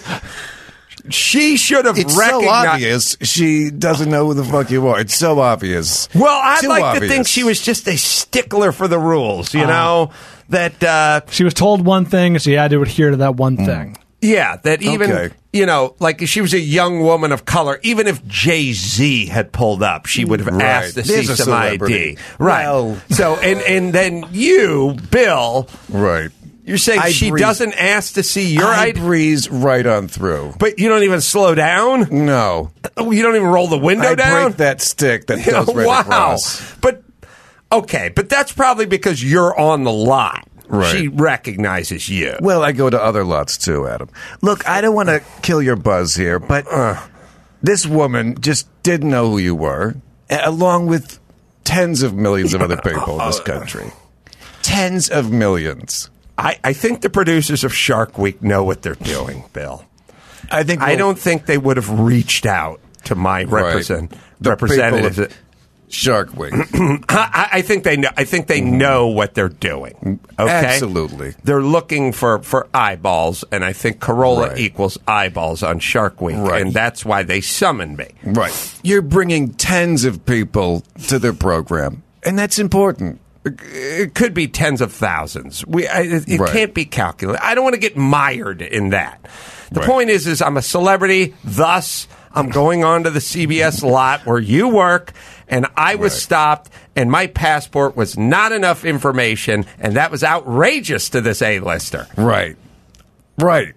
she should have It's recognized. so obvious she doesn't know who the fuck you are. It's so obvious. Well, I'd Too like obvious. to think she was just a stickler for the rules, you know? That, She was told one thing, and she had to adhere to that one thing. yeah, that even, Okay. like if she was a young woman of color, even if Jay-Z had pulled up, she would have Right. asked to see There's a some celebrity. ID. Right. Well- So, and then you, Bill, Right. you're saying I she breeze- doesn't ask to see your I ID, breeze right on through. but you don't even slow down? No. Oh, you don't even roll the window I down? break that stick that goes right Wow. across. But that's probably because you're on the lot. Right. She recognizes you. Well, I go to other lots too, Adam. Look, I don't want to kill your buzz here, but this woman just didn't know who you were, along with tens of millions of other people in this country. Tens of millions. I think the producers of Shark Week know what they're doing, Bill. I don't think they would have reached out to my The representatives. people of Shark Week. I think they know. I think they know what they're doing. Okay, Absolutely. They're looking for eyeballs, and I think Corolla Right. equals eyeballs on Shark Week, Right. and that's why they summoned me. Right. You're bringing tens of people to their program, and that's important. It could be tens of thousands. It Right. can't be calculated. I don't want to get mired in that. The Right. point is I'm a celebrity, thus I'm going on to the CBS lot where you work, and I was Right. stopped, and my passport was not enough information, and that was outrageous to this A-lister. Right. Right.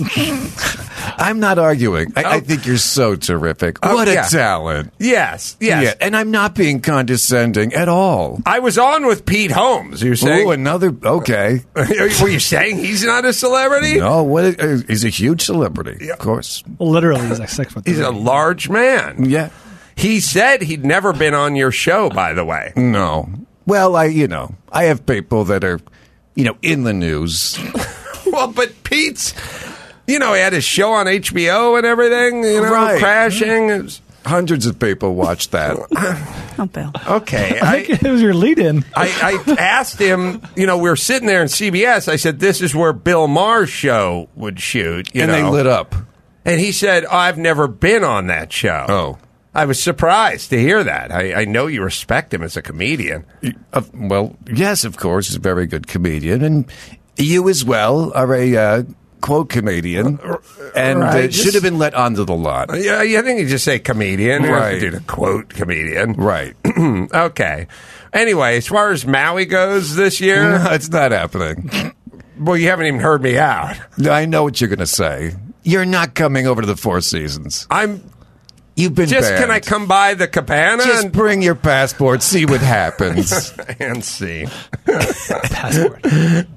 I'm not arguing. I think you're so terrific. What yeah. a talent. Yes. Yeah, and I'm not being condescending at all. I was on with Pete Holmes. You're saying? Oh, another. Okay. Were you saying he's not a celebrity? No, he's a huge celebrity, of course. Literally, he's like 6 foot. He's a large man. Yeah. He said he'd never been on your show, by the way. No. Well, I have people that are, in the news. Well, but Pete's, he had his show on HBO and everything, Right. crashing. It was- Hundreds of people watch that. Oh, Bill. okay. I think it was your lead-in. I asked him, we were sitting there in CBS. I said, this is where Bill Maher's show would shoot. And they lit up. And he said, I've never been on that show. Oh. I was surprised to hear that. I know you respect him as a comedian. Well, yes, of course. He's a very good comedian. And you as well are a quote comedian. And Right. should have been let onto the lot. Yeah, I think you just say comedian. You don't have to Right. do the quote comedian. Right. Okay. Anyway, as far as Maui goes this year, No, it's not happening. well, you haven't even heard me out. I know what you're going to say. You're not coming over to the Four Seasons. You've been Just banned. can I come by the cabana Just bring your passport, see what happens. and see? Passport.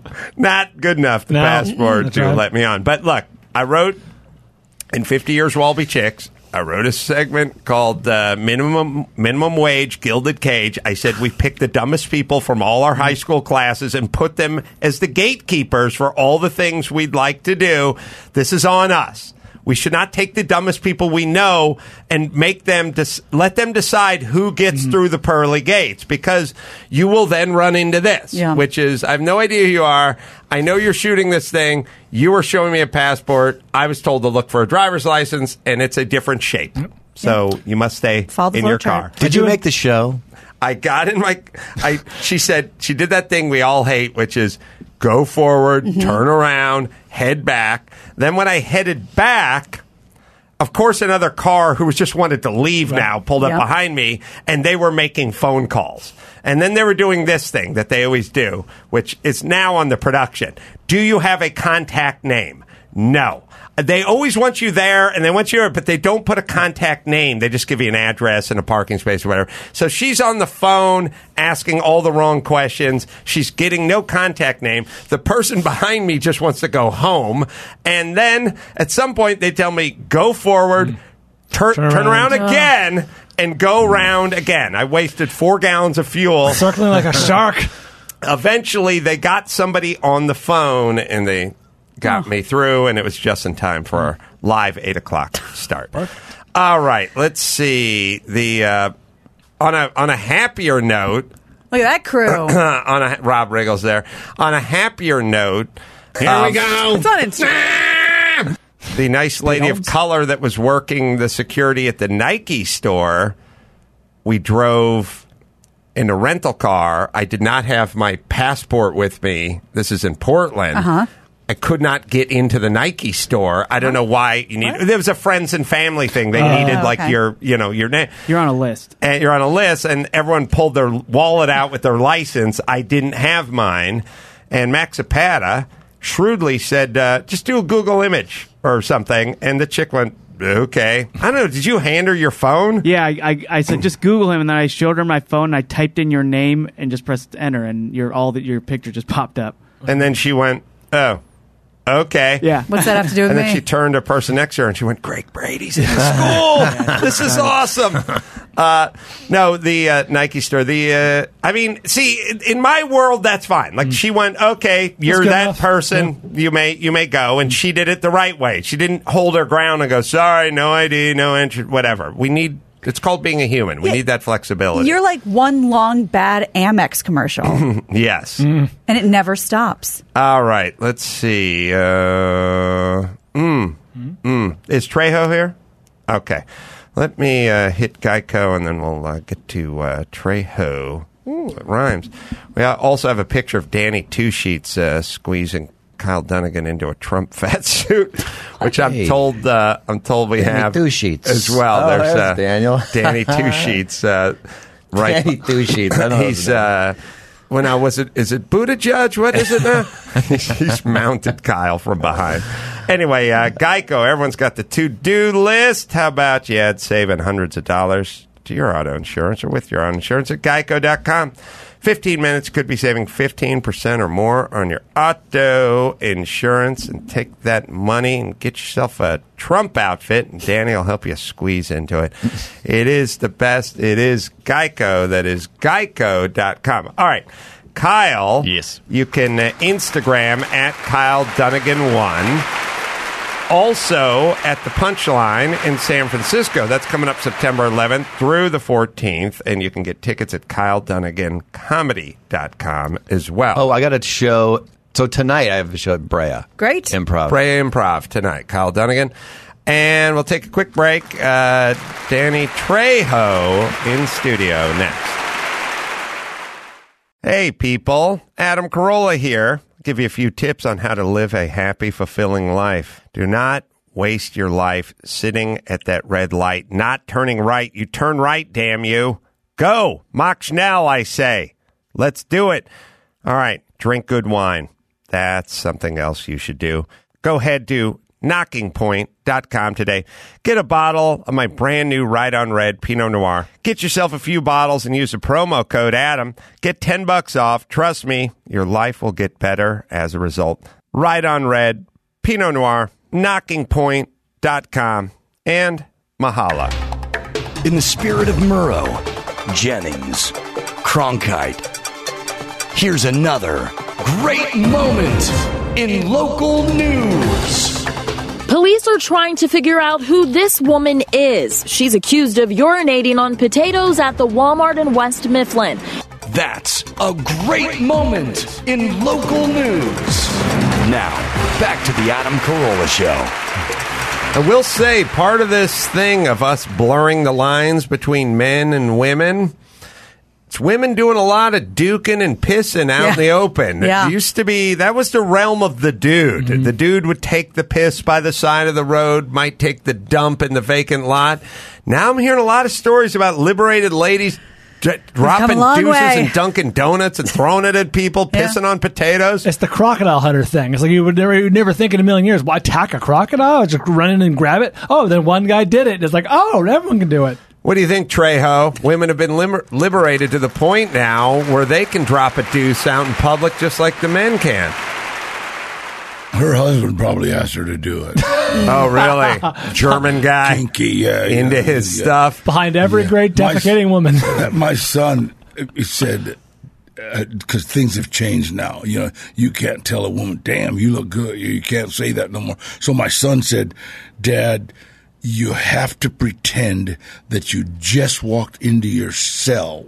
Not good enough, the No. passport That's to right. let me on. But look, I wrote in 50 Years We'll All Be Chicks. I wrote a segment called Minimum Wage, Gilded Cage. I said we picked the dumbest people from all our high school classes and put them as the gatekeepers for all the things we'd like to do. This is on us. We should not take the dumbest people we know and make them let them decide who gets through the pearly gates, because you will then run into this, which is, I have no idea who you are. I know you're shooting this thing. You were showing me a passport. I was told to look for a driver's license, and it's a different shape. So you must stay Follow the in flow your chart. car. Did you make the show? I got in my. She said she did that thing we all hate, which is go forward, turn around, head back. Then when I headed back, of course, another car who was just wanted to leave now pulled up behind me, and they were making phone calls. And then they were doing this thing that they always do, which is now on the production. Do you have a contact name? No. They always want you there, and they want you, but they don't put a contact name. They just give you an address and a parking space or whatever. So she's on the phone asking all the wrong questions. She's getting no contact name. The person behind me just wants to go home. And then at some point they tell me, go forward, turn around again, and go round again. I wasted 4 gallons of fuel. Circling like a shark. Eventually they got somebody on the phone, and they got me through, and it was just in time for our live 8 o'clock start. All right, let's see. The on a happier note. Look at that crew. Rob Riggles there. On a happier note. Here we go. It's on Instagram. The nice lady of color that was working the security at the Nike store, we drove in a rental car. I did not have my passport with me. This is in Portland. I could not get into the Nike store. I don't know why you need. There was a friends and family thing. They needed your name. You're on a list. And you're on a list, and everyone pulled their wallet out with their license. I didn't have mine, and Max Zapata shrewdly said, "Just do a Google image or something." And the chick went, "Okay." I don't know. Did you hand her your phone? Yeah, I said just Google him, and then I showed her my phone. And I typed in your name and just pressed enter, and your picture just popped up. And then she went, "Oh." Okay. Yeah. What's that have to do with and me? then she turned to a person next to her and she went, Greg Brady's in the school. This is awesome. No, the Nike store. I mean, see, in my world, that's fine. Like she went, okay, you're that enough. person. Yeah. You may go. And she did it the right way. She didn't hold her ground and go, sorry, no ID, no entry, whatever. It's called being a human. We need that flexibility. You're like one long bad Amex commercial. Yes. And it never stops. All right. Let's see. Is Trejo here? Okay. Let me hit Geico, and then we'll get to Trejo. Ooh, it rhymes. We also have a picture of Danny Two Sheets squeezing Kyle Dunnigan into a Trump fat suit, which I'm told we have Two Sheets as well. Oh, there's Daniel Danny Two Sheets. Right, Danny Two Sheets. I know he's is it Buttigieg? What is it now? He's mounted Kyle from behind. Anyway, Geico. Everyone's got the to-do list. How about you saving hundreds of dollars to your auto insurance or with your auto insurance at Geico.com. 15 minutes could be saving 15% or more on your auto insurance. And take that money and get yourself a Trump outfit, and Danny will help you squeeze into it. It is the best. It is Geico. That is Geico.com. All right. Kyle. Yes. You can Instagram at Kyle Dunnigan1. Also at the Punchline in San Francisco. That's coming up September 11th through the 14th. And you can get tickets at KyleDunniganComedy.com as well. Oh, I got a show. So tonight I have a show at Brea. Great. Improv. Brea Improv tonight. Kyle Dunnigan. And we'll take a quick break. Danny Trejo in studio next. Hey, people. Adam Carolla here. Give you a few tips on how to live a happy, fulfilling life. Do not waste your life sitting at that red light, not turning right. You turn right, damn you. Go. Mach schnell, I say. Let's do it. All right. Drink good wine. That's something else you should do. Go ahead to knockingpoint.com today. Get a bottle of my brand new Right on Red Pinot Noir. Get yourself a few bottles and use the promo code Adam. Get $10 off. Trust me, your life will get better as a result. Right on Red Pinot Noir, knockingpoint.com, and Mahala. In the spirit of Murrow, Jennings, Cronkite, here's another great moment in local news. Police are trying to figure out who this woman is. She's accused of urinating on potatoes at the Walmart in West Mifflin. That's a great moment in local news. Now, back to the Adam Carolla Show. I will say, part of this thing of us blurring the lines between men and women, it's women doing a lot of duking and pissing out in the open. Yeah. It used to be, that was the realm of the dude. Mm-hmm. The dude would take the piss by the side of the road, might take the dump in the vacant lot. Now I'm hearing a lot of stories about liberated ladies dropping deuces and Dunkin' Donuts and throwing it at people, pissing on potatoes. It's the crocodile hunter thing. It's like you would never think in a million years, why attack a crocodile? Just run in and grab it. Oh, then one guy did it. It's like, oh, everyone can do it. What do you think, Trejo? Women have been liberated to the point now where they can drop a deuce out in public just like the men can. Her husband probably asked her to do it. Oh, really? German guy. Kinky, into his stuff. Behind every great defecating woman. My son, he said, because things have changed now. You know, you can't tell a woman, damn, you look good. You can't say that no more. So my son said, Dad, you have to pretend that you just walked into your cell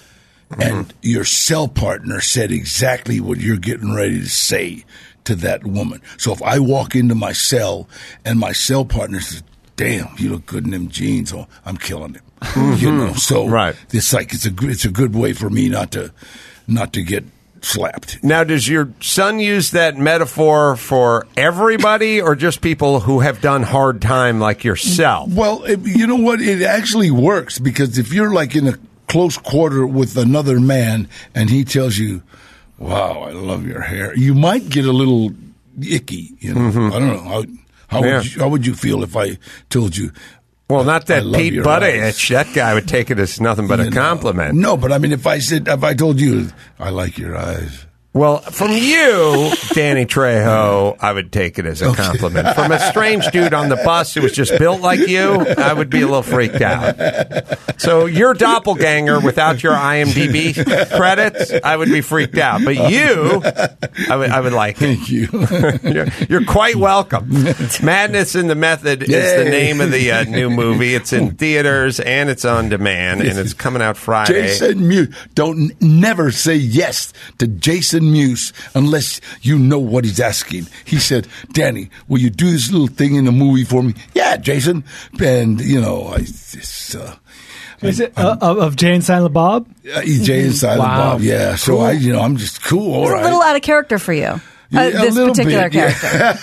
and your cell partner said exactly what you're getting ready to say to that woman. So if I walk into my cell and my cell partner says, damn, you look good in them jeans, oh, I'm killing him. You know, so it's like it's a good way for me not to get slapped. Now, does your son use that metaphor for everybody or just people who have done hard time like yourself? Well, you know what? It actually works because if you're like in a close quarter with another man and he tells you, wow, I love your hair, you might get a little icky. You know, I don't know. How would you feel if I told you? Well, not that Pete Buttigieg. That guy would take it as nothing but a compliment. No, but I mean, if I told you, I like your eyes. Well, from you, Danny Trejo, I would take it as a compliment. From a strange dude on the bus who was just built like you, I would be a little freaked out. So your doppelganger without your IMDb credits, I would be freaked out. But you, I would like it. Thank you. You're quite welcome. Madness in the Method is the name of the new movie. It's in theaters and it's on demand, and it's coming out Friday. Jason Mewes. Don't never say yes to Jason Mewes unless you know what he's asking. He said, Danny, will you do this little thing in the movie for me? Yeah, Jason. And, you know, is it of Jay and Silent Bob? Jay and Silent Bob, yeah. So, cool. I'm just cool. All right. A little out of character for you. This particular character.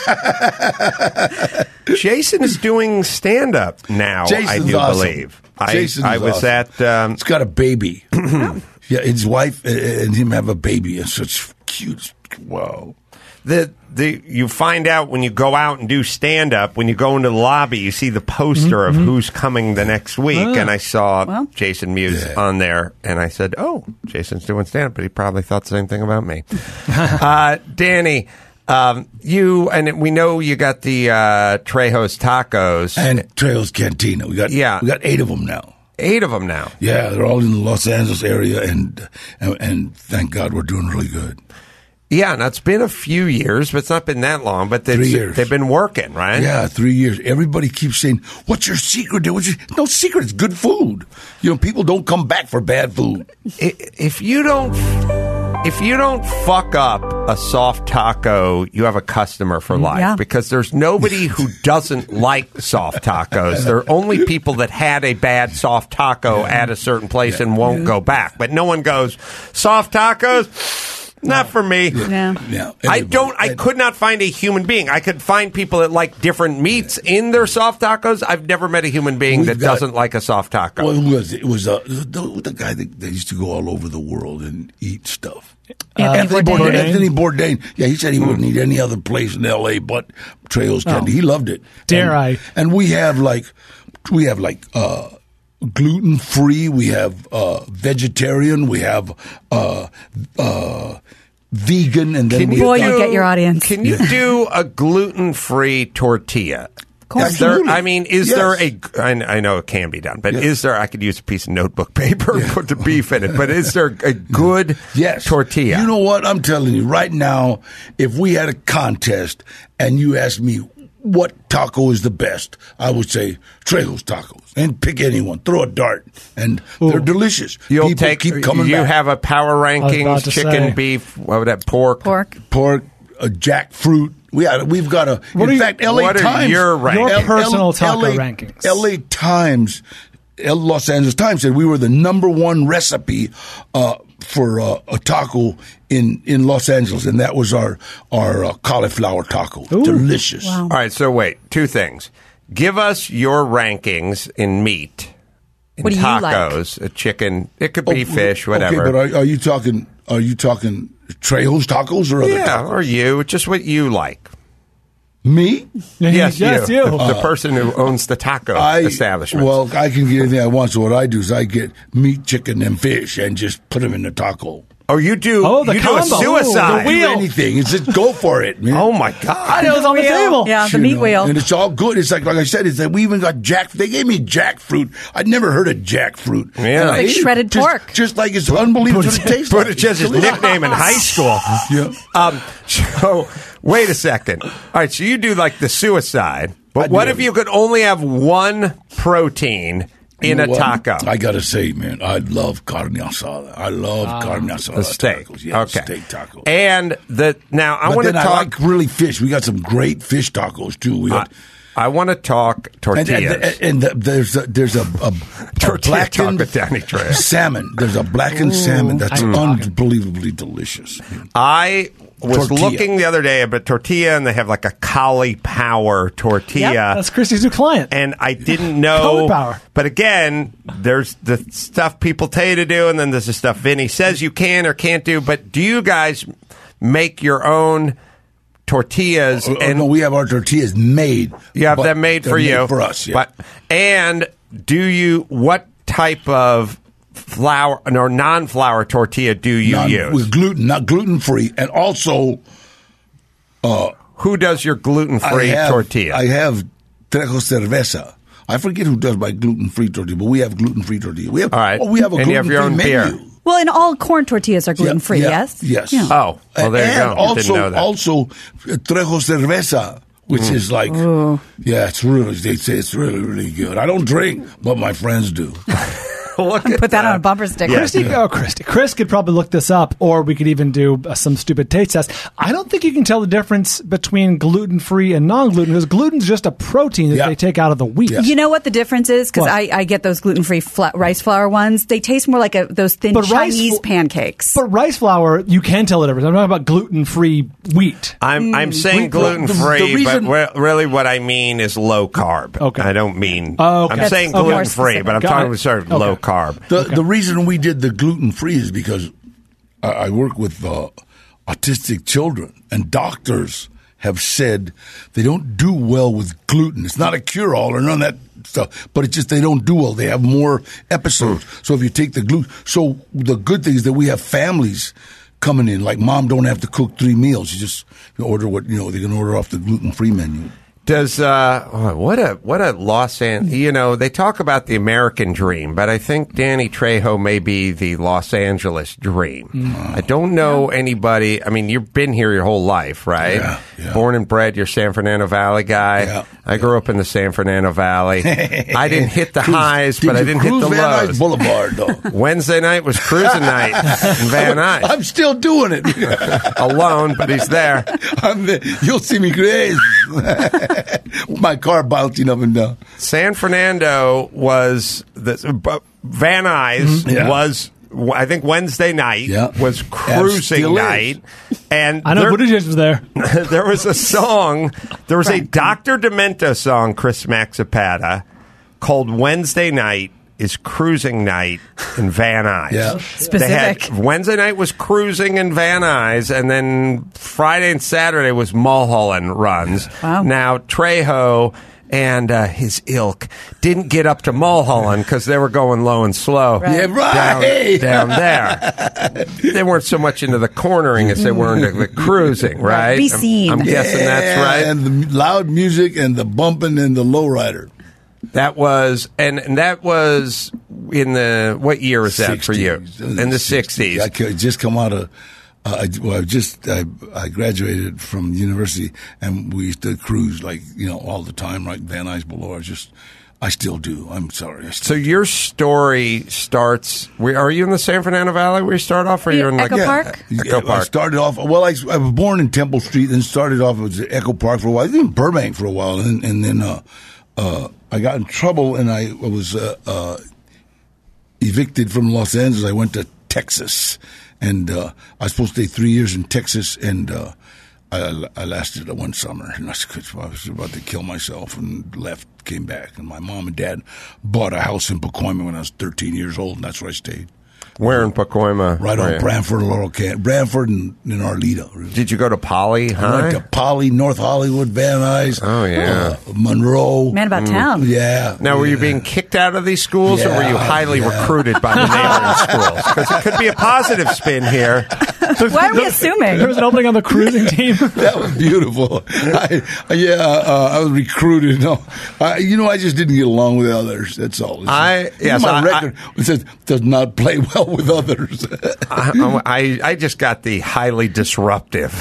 Jason is doing stand-up now, Jason's I do awesome. believe. I was at... He's got a baby. Yeah, his wife and him have a baby. It's such cute. Whoa. You find out when you go out and do stand-up, when you go into the lobby, you see the poster of who's coming the next week. And I saw Jason Mewes on there, and I said, oh, Jason's doing stand-up, but he probably thought the same thing about me. Danny, we know you got the Trejo's Tacos. And Trejo's Cantina. We got 8 of them now. 8 of them now. Yeah, they're all in the Los Angeles area, and thank God we're doing really good. Yeah, and it's been a few years, but it's not been that long. But 3 years. They've been working, right? Yeah, 3 years. Everybody keeps saying, "What's your secret?" No secret. It's good food. You know, people don't come back for bad food. If you don't fuck up a soft taco, you have a customer for life. Yeah. Because there's nobody who doesn't like soft tacos. There are only people that had a bad soft taco at a certain place and won't go back. But no one goes, soft tacos? Not for me. Yeah. I could not find a human being. I could find people that like different meats in their soft tacos. I've never met a human being that doesn't like a soft taco. Well, it was the guy that used to go all over the world and eat stuff. Anthony Bourdain. Yeah, he said he wouldn't eat any other place in L.A. but Trejo's Candy. He loved it. Dare I? And we have gluten free. We have vegetarian. We have vegan, and then you get your audience. Can you do a gluten free tortilla? Is there I know it can be done, but is there, I could use a piece of notebook paper and put the beef in it, but is there a good tortilla? You know what? I'm telling you right now, if we had a contest and you asked me what taco is the best, I would say Trejo's Tacos. And pick anyone. Throw a dart. And they're delicious. People keep coming back. You have a power rankings, chicken, beef, what would that, pork? Pork, jackfruit. We've got a. In fact, LA what are Times. your rankings? Your personal taco LA, rankings. LA Times, Los Angeles Times said we were the number one recipe for a taco in Los Angeles, and that was our cauliflower taco. Ooh. Delicious. Wow. All right, so wait, two things. Give us your rankings in meat. In What do you tacos, a chicken. It could be fish, whatever. Okay, but are you talking Trejo's tacos or other tacos? Or you, just what you like. Me? Yes, Yes, you. The person who owns the taco establishment. Well, I can get anything I want. So what I do is I get meat, chicken, and fish, and just put them in the taco. Oh, you do? The you combo. do a suicide. The wheel. Anything? It's just go for it, man. Oh my God! It was on the table. Yeah, the You meat know, wheel. and it's all good. It's like I said, it's like we even got They gave me jackfruit. I'd never heard of jackfruit. Yeah. And I Like ate it. shredded pork. Just like it's unbelievable what it tastes like. Buttigieg's nickname in high school. Yeah. So wait a second. All right, so you do like the suicide, but I what do. if you could only have one protein in You a know what? taco? I gotta say, man, I love carne asada. I love carne asada. The steak. Tacos. Yeah, okay. steak tacos. And now I But want to then talk. I like really fish. We got some great fish tacos too. We got, I want to talk tortillas. there's a Tortilla blackened taco, Danny Trejo. salmon. There's a blackened salmon that's unbelievably delicious. I was Tortilla. looking the other day at a tortilla, and they have like a cauliflower tortilla. Yep, that's Christy's new client. And I didn't know. Cauliflower. But again, there's the stuff people tell you to do, and then there's the stuff Vinny says you can or can't do. But do you guys make your own tortillas? And no, we have our tortillas made. You have but them made they're for you. for us, yeah. And what type of flour or non-flour tortilla do you use? With gluten, not gluten-free. And also... who does your gluten-free tortilla? I have Trejo Cerveza. I forget who does my gluten-free tortilla, but we have gluten-free tortilla. We have, All right. we have a And you have your gluten-free own menu. beer. Well, and all corn tortillas are gluten free. Yeah, Yes. Yes. Yeah. Oh, well, there you and go. Also, Didn't know that. also Trejo Cerveza, which is like, it's really, they say it's really, really good. I don't drink, but my friends do. Look at Put that on a bumper sticker. Christy. Chris could probably look this up, or we could even do some stupid taste test. I don't think you can tell the difference between gluten-free and non-gluten, because gluten's just a protein that they take out of the wheat. You know what the difference is? Because What? I get those gluten-free rice flour ones. They taste more like those thin But rice Chinese fl- pancakes. But rice flour, you can tell the difference. I'm talking about gluten-free wheat. I'm saying gluten-free, reason- but really what I mean is low carb. Okay. I don't mean... Oh, okay. I'm saying That's more gluten-free, but I'm specific. talking Got about it. sort of Okay. low carb. The reason we did the gluten-free is because I work with autistic children, and doctors have said they don't do well with gluten. It's not a cure-all or none of that stuff, but it's just they don't do well. They have more episodes. So if you take the gluten... So the good thing is that we have families coming in. Like mom don't have to cook 3 meals. You order they can order off the gluten-free menu. Does what a Los Angeles? They talk about the American dream, but I think Danny Trejo may be the Los Angeles dream. I don't know anybody. I mean, you've been here your whole life, right? Yeah. Born and bred, you're San Fernando Valley guy. Yeah. I grew up in the San Fernando Valley. I didn't hit the highs, but I didn't hit the Van Nuys lows. Boulevard, though. Wednesday night was cruising night in Van Nuys. I'm still doing it. Alone, but he's there. You'll see me crazy. My car bouncing up and down. San Fernando was Van Nuys was. I think Wednesday night was cruising night, and I know Buttigieg was there. There was a song. There was a Dr. Demento song, Chris Maxipata, called "Wednesday Night is Cruising Night in Van Nuys." Yeah. Specific. Wednesday night was cruising in Van Nuys, and then Friday and Saturday was Mulholland runs. Wow. Now Trejo and his ilk didn't get up to Mulholland because they were going low and slow. Right. Yeah, right. Down there. They weren't so much into the cornering as they were into the cruising, right? Be seen. I'm guessing that's right. And the loud music and the bumping and the lowrider. That was, and that was in the, what year was that for you? In the 60s. I could just come out of, I graduated from university and we used to cruise all the time, right? Van Nuys Boulevard, just I still do. I'm sorry. So your story starts. Are you in the San Fernando Valley where you start off, or you're in Echo Park? Echo Park. I started off. Well, I was born in Temple Street, and started off as Echo Park for a while. I was in Burbank for a while, and then I got in trouble, and I was evicted from Los Angeles. I went to Texas, and I was supposed to stay 3 years in Texas, and I lasted one summer, and I was about to kill myself, and left, came back, and my mom and dad bought a house in Pacoima when I was 13 years old, and that's where I stayed. Where in Pacoima? Right on Branford, Laurel Canyon. Branford and Arleta. Really. Did you go to Poly High? I went to Poly, North Hollywood, Van Nuys. Oh, yeah. Monroe. Man about town. Yeah. Now, were you being kicked out of these schools, or were you highly recruited by the neighboring schools? Because it could be a positive spin here. Why are we assuming? There was an opening on the cruising team. That was beautiful. I was recruited. No, I just didn't get along with others. That's all. My record says does not play well with others. I just got the highly disruptive.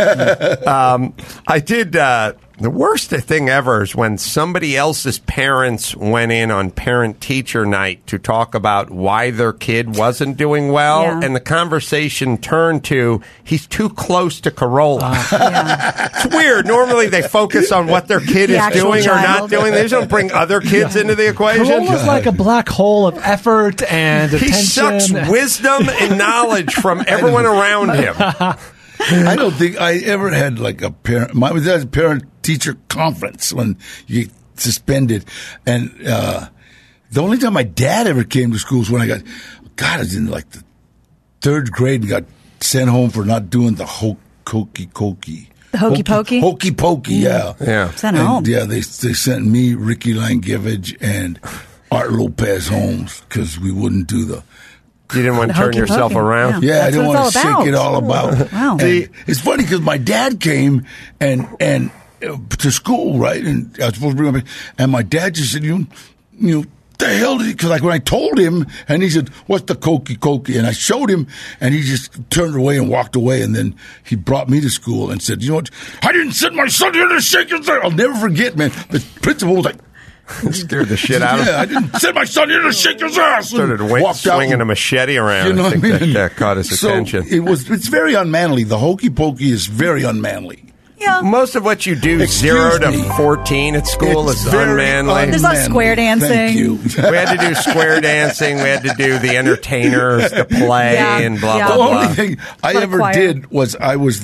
I did. The worst thing ever is when somebody else's parents went in on parent-teacher night to talk about why their kid wasn't doing well, and the conversation turned to, he's too close to Carolla. It's weird. Normally they focus on what their kid is doing or not doing. They just don't bring other kids into the equation. Carolla's like a black hole of effort and attention. He sucks wisdom and knowledge from everyone around him. I don't think I ever had like a parent. My dad had a parent-teacher conference when you get suspended, and the only time my dad ever came to school was when I was in like the third grade and got sent home for not doing the hokey pokey. The hokey pokey? Hokey pokey, yeah. Sent home. Yeah, they sent me, Ricky Langevich, and Art Lopez Holmes because we wouldn't do the. You didn't want to turn yourself around? Yeah, I didn't want to shake it all about. Wow. It's funny because my dad came and to school, right? And I was supposed to bring him, and my dad just said, you the hell did he? Because like when I told him, and he said, "What's the cokey?" And I showed him, and he just turned away and walked away. And then he brought me to school and said, "You know what? I didn't send my son here to shake his ass." I'll never forget, man. The principal was like. Scared the shit out of him. Yeah, I didn't send my son here to shake his ass. Started swinging a machete around. You know I think what I mean? that caught his attention. It's very unmanly. The hokey pokey is very unmanly. Yeah. Most of what you do 0 to 14 at school is unmanly. There's not square dancing. Thank you. We had to do square dancing. We had to do the entertainers, the play, and blah, blah, blah. The only thing I ever did was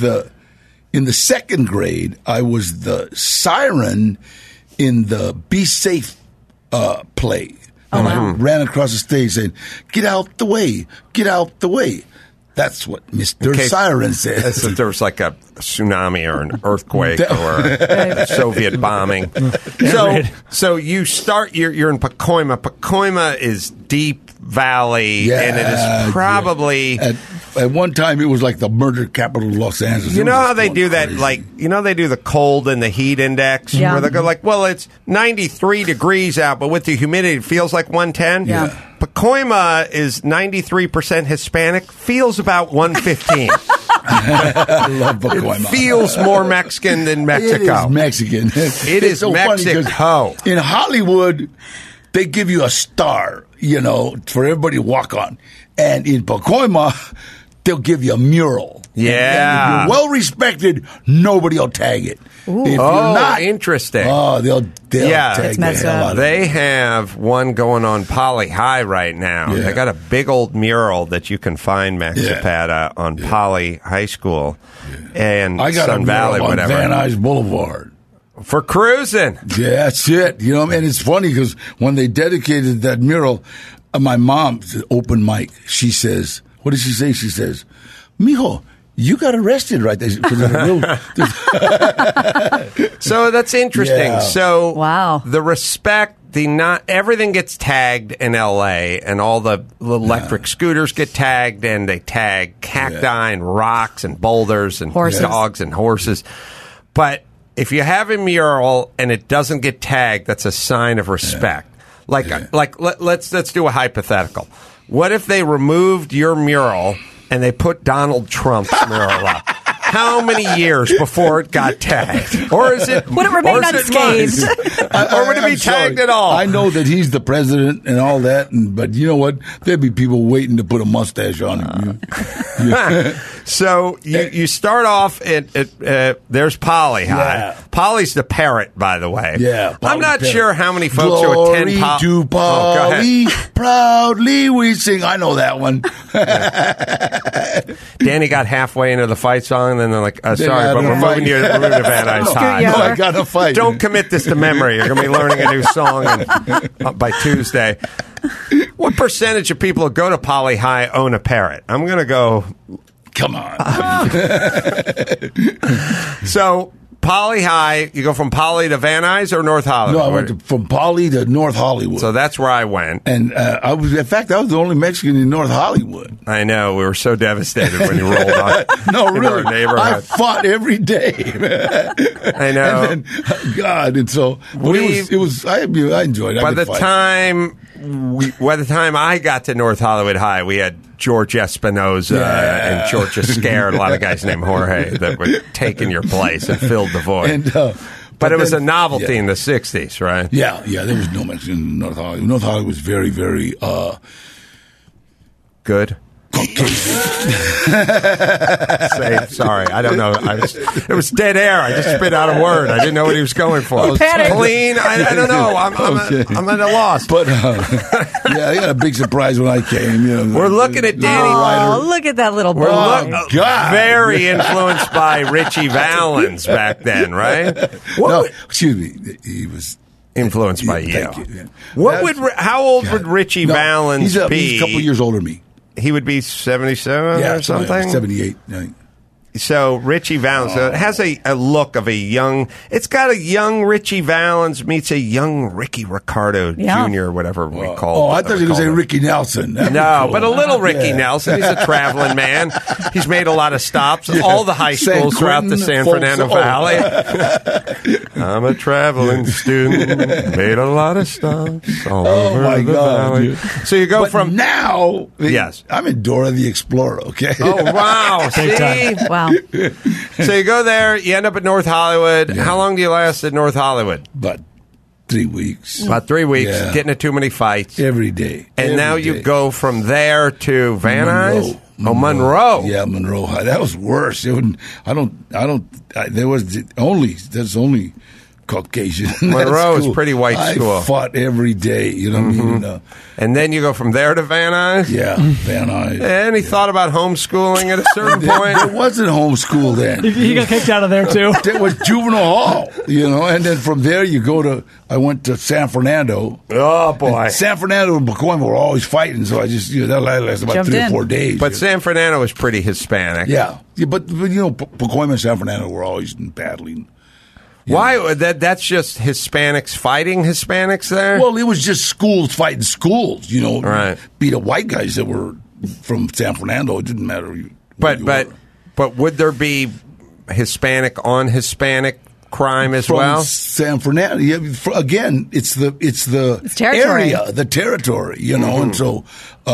in the second grade, I was the siren in the Be Safe play. And I ran across the stage saying, "Get out the way, get out the way." That's what Mr. Siren said. If there was like a tsunami or an earthquake or a Soviet bombing. So you start, you're in Pacoima. Pacoima is deep valley, and it is probably... At one time, it was like the murder capital of Los Angeles. You know how they do that? Crazy. Like, they do the cold and the heat index? Yeah. Where they go like, well, it's 93 degrees out, but with the humidity, it feels like 110. Yeah. Pacoima is 93% Hispanic, feels about 115. I love Pacoima. It feels more Mexican than Mexico. It is Mexican. It is so Mexico. In Hollywood, they give you a star, for everybody to walk on. And in Pacoima, they'll give you a mural. Yeah. And if you're well respected, nobody will tag it. Ooh. If you're not, interesting. They'll tag the hell out of it. They have one going on Poly High right now. Yeah. They got a big old mural that you can find, Max Zapata, on Poly High School and I got Sun a Valley, mural on whatever. Van Nuys Boulevard. For cruising. Yeah, that's it. And it's funny because when they dedicated that mural, my mom, open mic, she says, what did she say? She says, "Mijo, you got arrested right there." So that's interesting. Yeah. So wow. The respect, everything gets tagged in L.A. and all the electric scooters get tagged, and they tag cacti and rocks and boulders and dogs and horses. But if you have a mural and it doesn't get tagged, that's a sign of respect. Let's do a hypothetical. What if they removed your mural and they put Donald Trump's mural up? how many years before it got tagged? Or is it... Would it remain or is it unscathed? months? Or would it be tagged at all? I know that he's the president and all that, but you know what? There'd be people waiting to put a mustache on him. So you start off at there's Poly High. Yeah. Poly's the parrot, by the way. Yeah, I'm not Parrot. sure how many folks who attend Glory to go ahead. Polly, proudly we sing. I know that one. Danny got halfway into the fight song, and then they're like, Then sorry, I but had we're a moving fight. you to Van Nuys High. No, I got a fight. Don't commit this to memory. You're going to be learning a new song by Tuesday. What percentage of people who go to Poly High own a parrot? I'm going to go... Come on. So, Poly High, you go from Poly to Van Nuys or North Hollywood? No, I went from Poly to North Hollywood. So that's where I went. And I was the only Mexican in North Hollywood. I know. We were so devastated when you rolled on No, into really. our neighborhood. I fought every day. I know. And then, God, and so but it was. I enjoyed it. By the time I got to North Hollywood High, we had George Espinoza and George Scared, a lot of guys named Jorge that were taking your place and filled the void. And, but it was a novelty in the 60s, right? Yeah, there was no Mexican in North Hollywood. North Hollywood was very, very good. Sorry, I don't know. It was dead air. I just spit out a word. I didn't know what he was going for. Clean? I don't know. I'm at a loss. But I got a big surprise when I came. We're looking at Danny. Oh, look at that little boy. God. Very influenced by Richie Valens back then, right? Excuse me. He was influenced by you. Thank you. How old would Richie Valens be? He's a couple years older than me. He would be 77 or something? 78. Yeah. So Richie Valens it has a look of a young. It's got a young Richie Valens meets a young Ricky Ricardo Jr. Whatever we call. Oh, I thought you were going to say Ricky Nelson. No, but a little Ricky Nelson. He's a traveling man. He's made a lot of stops. All the high schools throughout the San Fernando Valley. I'm a traveling student. Made a lot of stops all over the valley. Dude. So you go from now. Yes, I'm in Dora the Explorer. Okay. Oh wow! See. Wow. So you go there, you end up at North Hollywood. Yeah. How long do you last at North Hollywood? About 3 weeks. About 3 weeks, getting into too many fights. Every day. And now you go from there to Van Nuys? Monroe. Yeah, Monroe High. That was worse. There's only Caucasian. Monroe is pretty white school. I fought every day, you know what I mean? And then you go from there to Van Nuys? Yeah, Van Nuys. Any thought about homeschooling at a certain point? There wasn't homeschool then. He got kicked out of there, too. There was juvenile hall, and then from there I went to San Fernando. Oh, boy. And San Fernando and Pacoima were always fighting, so I just, that lasted about 3 or 4 days. But San Fernando was pretty Hispanic. Yeah, but Pacoima and San Fernando were always battling. Why? That's just Hispanics fighting Hispanics there? Well, it was just schools fighting schools, Right. Beat up white guys that were from San Fernando. It didn't matter. But would there be Hispanic on Hispanic crime as well? San Fernando. Yeah, again, it's the territory. area, the territory, and so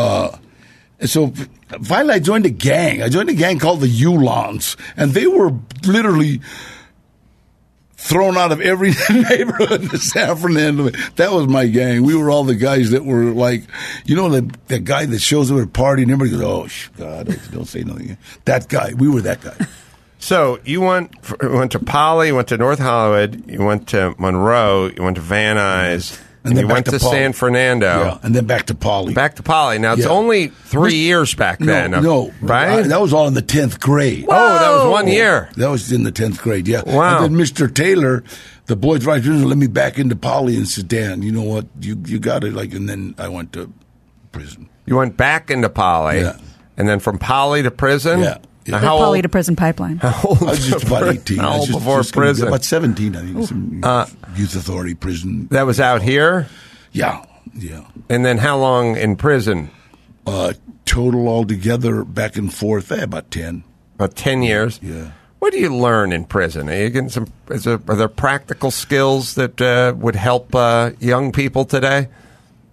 finally I joined a gang. I joined a gang called the Ulans, and they were literally thrown out of every neighborhood in San Fernando. That was my gang. We were all the guys that were like, the guy that shows up at a party and everybody goes, oh, God, don't say nothing. That guy. We were that guy. So you went to Poly, you went to North Hollywood, you went to Monroe, you went to Van Nuys, and you went to San Fernando. Yeah, and then back to Poly. Now, it's only 3 years back then. No. Right? That was all in the 10th grade. Whoa. Oh, that was 1 year. That was in the 10th grade, yeah. Wow. And then Mr. Taylor, the boys' rights union, let me back into Poly and said, Dan, you know what? You got it. And then I went to prison. You went back into Poly. Yeah. And then from Poly to prison? Yeah. The Poly to prison pipeline. How old? I was just about 18. How old before prison? About 17, I think. Some youth authority prison. That was out here? Yeah. And then how long in prison? Total altogether, back and forth, about 10. About 10 years? Yeah. What do you learn in prison? Are you getting are there practical skills that would help young people today?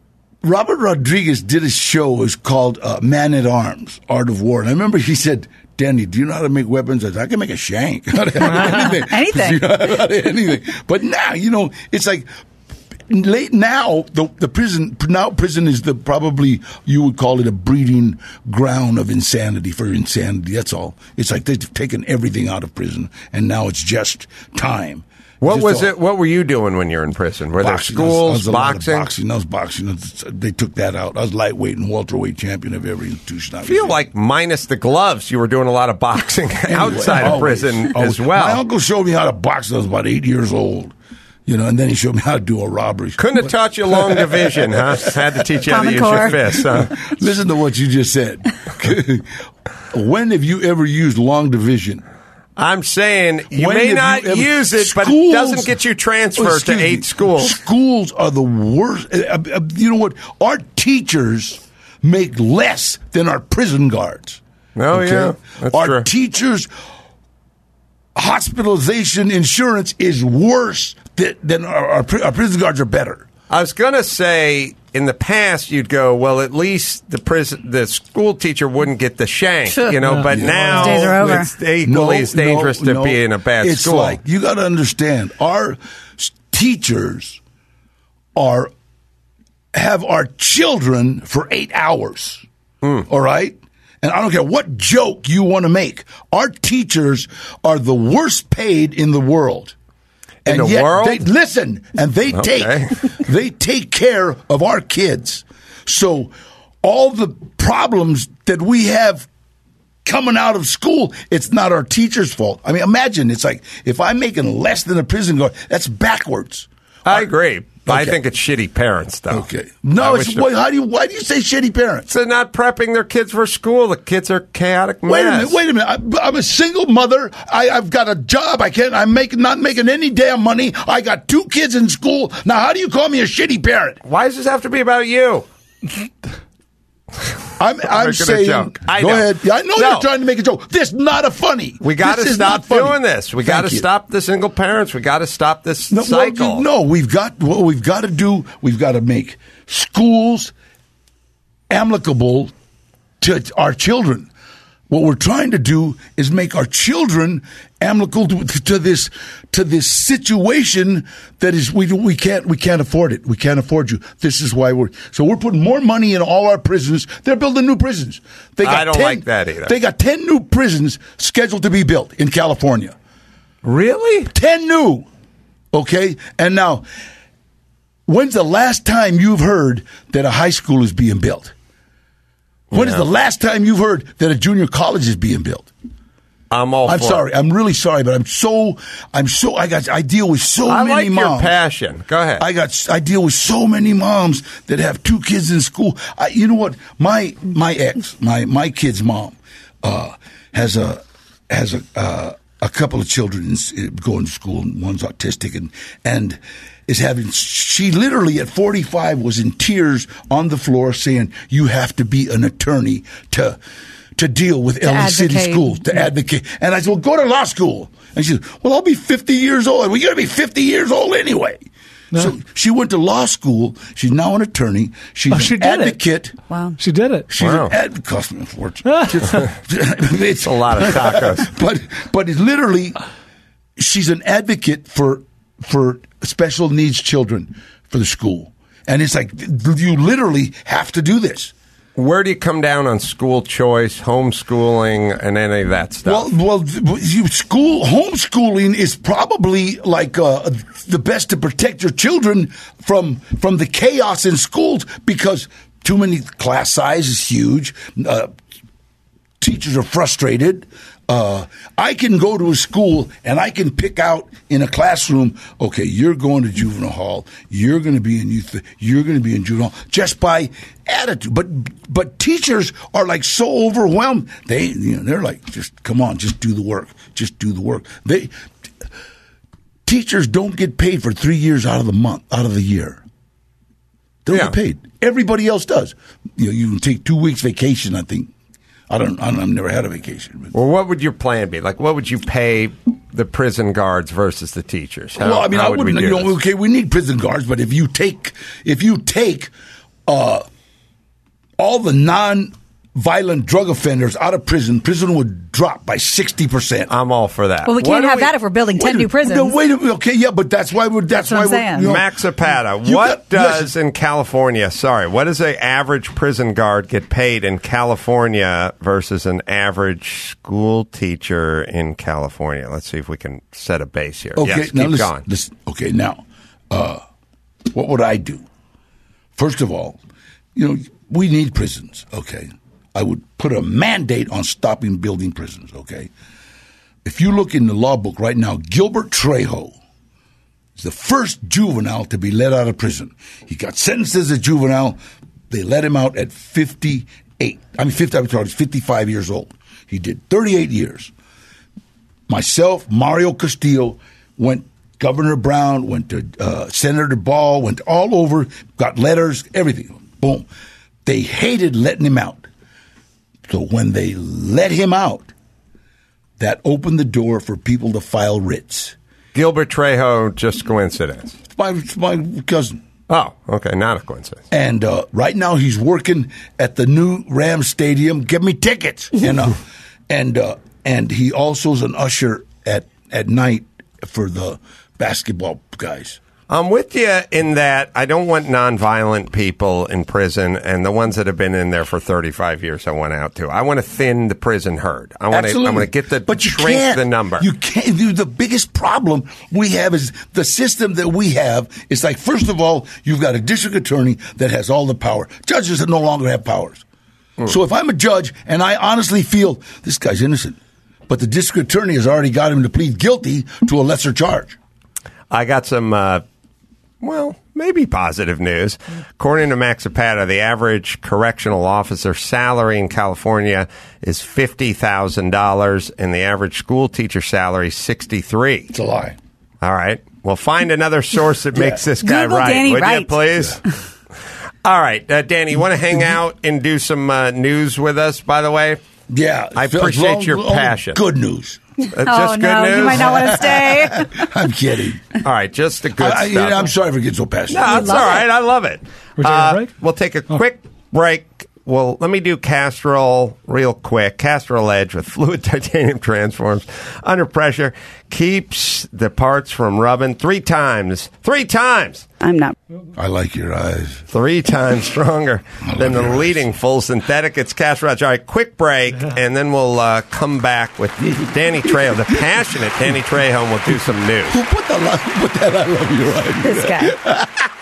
Robert Rodriguez did a show. It was called Man at Arms, Art of War. And I remember he said, Danny, do you know how to make weapons? I said, I can make a shank. Anything. Anything. But now, it's like late now, the prison is probably, you would call it a breeding ground of insanity for insanity. That's all. It's like they've taken everything out of prison, and now it's just time. What was it? What were you doing when you were in prison? Were there schools, boxing? I was boxing. They took that out. I was lightweight and welterweight champion of every institution. I feel like minus the gloves, you were doing a lot of boxing outside of prison as well. My uncle showed me how to box when I was about 8 years old. And then he showed me how to do a robbery. Couldn't have taught you long division, huh? Had to teach you how to use your fists, huh? Listen to what you just said. When have you ever used long division? I'm saying you may not use it, but it doesn't get you transferred to 8 schools. Schools are the worst. You know what? Our teachers make less than our prison guards. Oh, yeah. That's our true. Teachers' hospitalization insurance is worse than our prison guards are better. I was going to say, in the past, you'd go, well, at least the school teacher wouldn't get the shank, but now days are over. It's equally as dangerous to be in a bad it's school. Like, you got to understand, our teachers have our children for 8 hours, all right? And I don't care what joke you want to make. Our teachers are the worst paid in the world. In and the yet world? They take care of our kids. So all the problems that we have coming out of school, it's not our teacher's fault. I mean, imagine, it's like, if I'm making less than a prison guard, that's backwards. I agree. I think it's shitty parents, though. Okay. No, why do you say shitty parents? They're not prepping their kids for school. The kids are chaotic mess. Wait a minute. I'm a single mother. I've got a job. I'm not making any damn money. I got 2 kids in school. Now, how do you call me a shitty parent? Why does this have to be about you? I'm saying, go ahead. I know you're trying to make a joke. This is not a funny. We got to stop doing this. We got to stop the single parents. We got to stop this cycle. What we've got to do, we've got to make schools amicable to our children. What we're trying to do is make our children amicable to this situation that is we can't afford it. We can't afford you. This is why we're putting more money in all our prisons. They're building new prisons. I don't like that either. They got 10 new prisons scheduled to be built in California. Really? 10 new. Okay? And now, when's the last time you've heard that a high school is being built? When is the last time you've heard that a junior college is being built? I'm sorry. I'm really sorry, but I deal with so many moms. I like your passion. Go ahead. I deal with so many moms that have 2 kids in school. You know what? My ex, my kid's mom, has a couple of children going to school, and one's autistic, and is having, she literally at 45 was in tears on the floor saying, you have to be an attorney to deal with LA City schools, to advocate. And I said, well, go to law school. And she said, well, I'll be 50 years old. Well, you're going to be 50 years old anyway. No. So she went to law school. She's now an attorney. She's an advocate. Wow. She did it. She's an advocate. Cost me a fortune. It's a lot of tacos. But it's literally, she's an advocate for special needs children for the school. And it's like, you literally have to do this. Where do you come down on school choice, homeschooling, and any of that stuff? Well, homeschooling is probably like the best to protect your children from the chaos in schools, because too many class size is huge. Teachers are frustrated. I can go to a school and I can pick out in a classroom, okay, you're going to juvenile hall, you're going to be in youth, you're going to be in juvenile hall, just by attitude. But teachers are like so overwhelmed. They're like, just come on, just do the work. Just do the work. Teachers don't get paid for 3 years out of the year. They don't get paid. Everybody else does. You can take 2 weeks vacation, I think. I've never had a vacation. Well, what would your plan be? Like, what would you pay the prison guards versus the teachers? I wouldn't. Okay, we need prison guards, but if you take all the non-violent drug offenders out of prison would drop by 60%. I'm all for that. Well, we can't have that if we're building 10 new prisons. No, wait a minute. Okay, yeah, but that's why we're. That's what why I'm saying. we're. Max Zapata, what does in California? Sorry, what does an average prison guard get paid in California versus an average school teacher in California? Let's see if we can set a base here. Okay, yes, now keep going. Okay, now, what would I do? First of all, we need prisons. Okay, I would put a mandate on stopping building prisons. Okay, if you look in the law book right now, Gilbert Trejo is the first juvenile to be let out of prison. He got sentenced as a juvenile. They let him out at 55 years old. He did 38 years. Myself, Mario Castillo, went. Governor Brown went to Senator Ball, went all over, got letters, everything. Boom. They hated letting him out. So when they let him out, that opened the door for people to file writs. Gilbert Trejo, just coincidence. It's my cousin. Oh, okay, not a coincidence. And right now he's working at the new Rams Stadium. Give me tickets. And he also is an usher at night for the basketball guys. I'm with you in that I don't want nonviolent people in prison, and the ones that have been in there for 35 years I want out too. I want to thin the prison herd. I want to get shrink the number. You can't. The biggest problem we have is the system that we have. It's like, first of all, you've got a district attorney that has all the power. Judges that no longer have powers. So if I'm a judge and I honestly feel this guy's innocent, but the district attorney has already got him to plead guilty to a lesser charge. I got some, maybe positive news. According to Max Zapata, the average correctional officer salary in California is $50,000, and the average school teacher salary is $63,000. It's a lie. All right. Well, find another source that makes this guy Google right, Danny would right. you, please? Yeah. All right, Danny, you want to hang out and do some news with us, by the way? Yeah. I appreciate your passion. Good news. Just good news? You might not want to stay. I'm kidding. All right, just the good stuff. I'm sorry for getting so passionate. No, it's all right. I love it. We're taking a break? We'll take a quick break. Well, let me do Castrol real quick. Castrol Edge with fluid titanium transforms under pressure. Keeps the parts from rubbing 3 times. 3 times! I'm not. I like your eyes. 3 times stronger than the leading full synthetic. It's Castrol Edge. All right, quick break, and then we'll come back with Danny Trejo, the passionate Danny Trejo, and we'll do some news. Who put that I love your eyes? This guy.